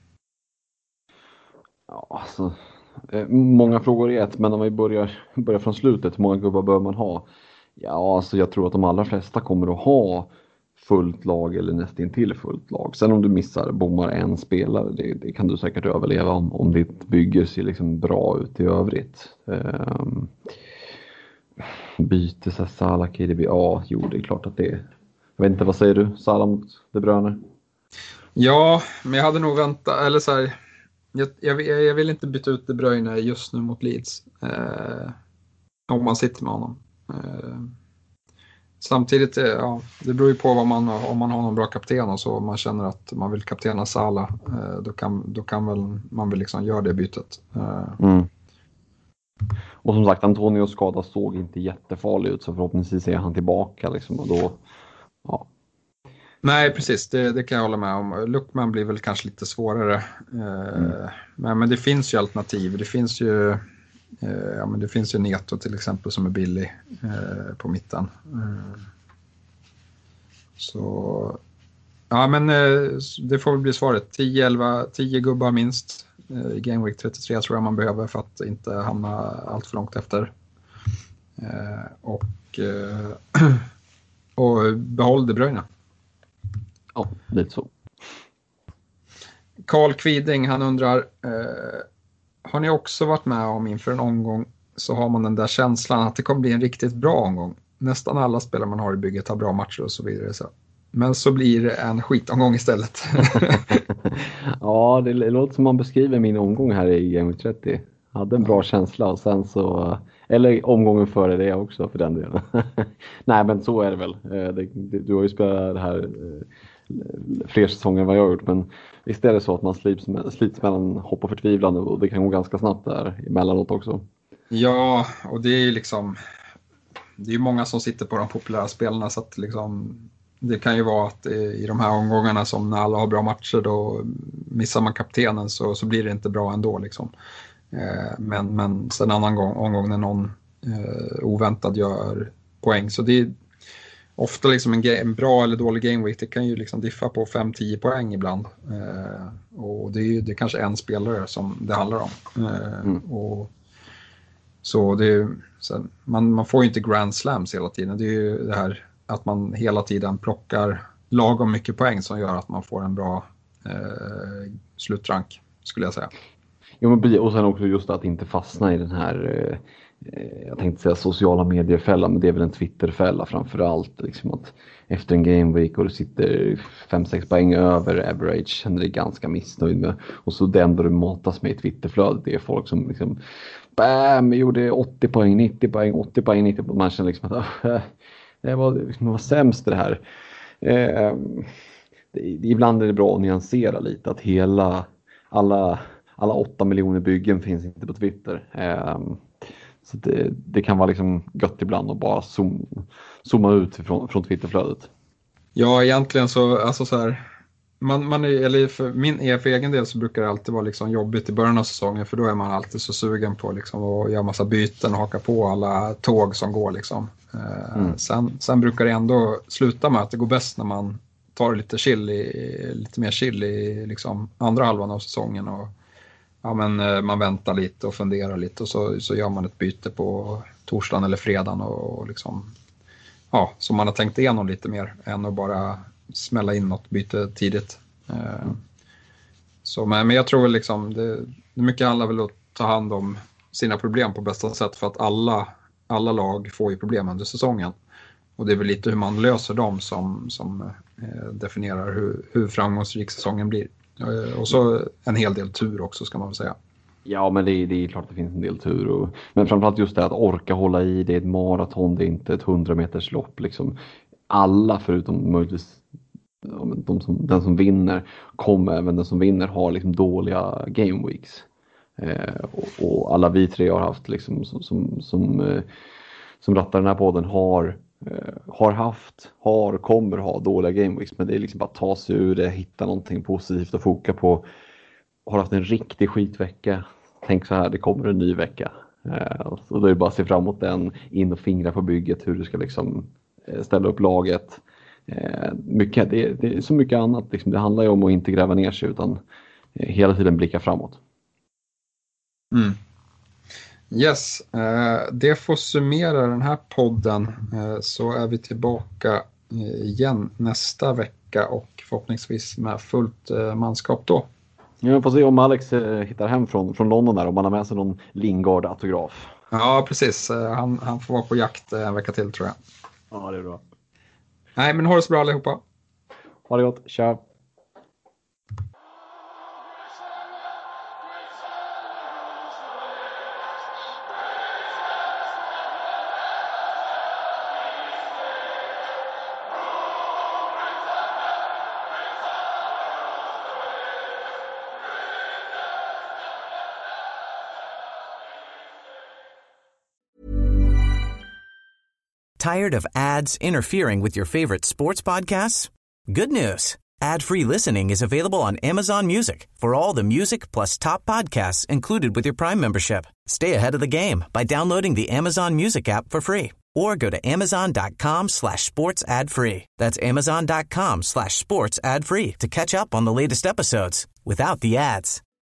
Ja, alltså, många frågor i ett, men om vi börjar, börjar från slutet, hur många gubbar bör man ha? Ja, alltså jag tror att de allra flesta kommer att ha fullt lag eller nästan till fullt lag. Sen om du missar, bommar en spelare, det, det kan du säkert överleva om, om ditt bygge ser liksom bra ut i övrigt. Um, byte så Salah, K D B, ja, jo, det är klart att det är. Jag vet inte, vad säger du? Salah mot De Bruyne? Ja, men jag hade nog väntat, eller så här, jag, jag, jag vill inte byta ut De Bruyne just nu mot Leeds. Eh, om man sitter med honom. Eh, Samtidigt, ja, det beror ju på vad man, om man har någon bra kapten och så, om man känner att man vill kaptena Salah, då kan, då kan väl man vill liksom göra det bytet. Mm. Och som sagt, Antonios skada såg inte jättefarlig ut, så förhoppningsvis är han tillbaka liksom, och då, ja. Nej, precis, det, det kan jag hålla med om. Lookman blir väl kanske lite svårare, mm. men, men det finns ju alternativ. Det finns ju Ja, men det finns ju Neto till exempel som är billig eh, på mitten. Eh, så ja, men eh, det får väl bli svaret. tio elva, tio gubbar minst eh, i Game Week trettiotre tror jag man behöver för att inte hamna allt för långt efter. Eh, och, eh, och behåll De Bruyne. Ja, lite så. Carl Kviding, han undrar eh, har ni också varit med om inför en omgång så har man den där känslan att det kommer bli en riktigt bra omgång. Nästan alla spelare man har i bygget har bra matcher och så vidare. Så. Men så blir det en skitomgång istället. Ja, det låter som man beskriver min omgång här i Game Week trettio. Hade en bra känsla och sen så... Eller omgången före det också för den delen. Nej, men så är det väl. Du har ju spelat det här fler säsonger än vad jag har gjort, men visst är det så att man slits, slits mellan hopp och förtvivlan, och det kan gå ganska snabbt där emellanåt också. Ja, och det är ju liksom det är ju många som sitter på de populära spelarna, så att liksom det kan ju vara att i de här omgångarna som när alla har bra matcher, då missar man kaptenen så, så blir det inte bra ändå liksom. Eh, men, men sen en annan gång, omgång när någon eh, oväntad gör poäng, så det är ofta liksom en, game, en bra eller dålig game week, det kan ju liksom diffa på fem till tio poäng ibland. Eh, och det är ju det är kanske en spelare som det handlar om. Eh, mm. och, så det är, så man, man får ju inte grand slams hela tiden. Det är ju det här att man hela tiden plockar lagom mycket poäng som gör att man får en bra eh, slutrank, skulle jag säga. Jo, men och sen också just att inte fastna i den här... Eh... jag tänkte säga sociala medier-fälla, men det är väl en Twitter-fälla framförallt. Liksom att efter en game week och du sitter fem sex poäng över average, känner dig ganska missnöjd med. Och så det enda du matas med i Twitterflödet, det är folk som liksom bam, gjorde åttio poäng, nittio poäng, åttio poäng, nittio poäng. Man känner liksom att äh, det var, det var sämst det här. Eh, det, ibland är det bra att nyansera lite, att hela, alla, alla åtta miljoner byggen finns inte på Twitter. Eh, Så det, det kan vara liksom gött ibland att bara zoom, zooma ut från, från Twitterflödet. Ja, egentligen så, alltså så här, man, man är, eller för min för egen del så brukar det alltid vara liksom jobbigt i början av säsongen, för då är man alltid så sugen på liksom att göra massa byten och haka på alla tåg som går liksom. Mm. Sen, sen brukar det ändå sluta med att det går bäst när man tar lite chill i, lite mer chill i liksom andra halvan av säsongen, och ja, men man väntar lite och funderar lite, och så, så gör man ett byte på torsdagen eller fredagen, och, och liksom, ja, så man har tänkt igenom lite mer än att bara smälla in något byte tidigt. Mm. Så, men, men jag tror liksom, det, det mycket handlar väl om att ta hand om sina problem på bästa sätt, för att alla, alla lag får ju problem under säsongen. Och det är väl lite hur man löser dem som, som eh, definierar hur, hur framgångsrik säsongen blir. Och så en hel del tur också, ska man väl säga. Ja, men det, det är klart att det finns en del tur. Och, men framförallt just det att orka hålla i, det är ett maraton, det är inte ett hundra meters lopp. Liksom. Alla förutom möjligtvis de som, den som vinner, kommer även den som vinner har liksom dåliga game weeks. Eh, och, och alla vi tre har haft liksom, som, som, som, eh, som rattar den här podden har har haft, har, kommer ha dåliga game weeks, men det är liksom bara att ta sig ur det, hitta någonting positivt att foka på. Har haft en riktig skitvecka, tänk så här, det kommer en ny vecka. Så då är det bara att se fram emot den, in och fingra på bygget, hur du ska liksom ställa upp laget. Mycket, det, är, det är så mycket annat, liksom. Det handlar ju om att inte gräva ner sig, utan hela tiden blicka framåt. Mm. Yes, det får summera den här podden, så är vi tillbaka igen nästa vecka och förhoppningsvis med fullt manskap då. Jag får se om Alex hittar hem från, från London där, om man har med sig någon Lingard-autograf. Ja, precis. Han, han får vara på jakt en vecka till, tror jag. Ja, det är bra. Nej, men ha det så bra allihopa. Ha det gott, tja. Tired of ads interfering with your favorite sports podcasts? Good news. Ad-free listening is available on Amazon Music for all the music plus top podcasts included with your Prime membership. Stay ahead of the game by downloading the Amazon Music app for free or go to amazon.com slash sports ad free. That's amazon.com slash sports ad free to catch up on the latest episodes without the ads.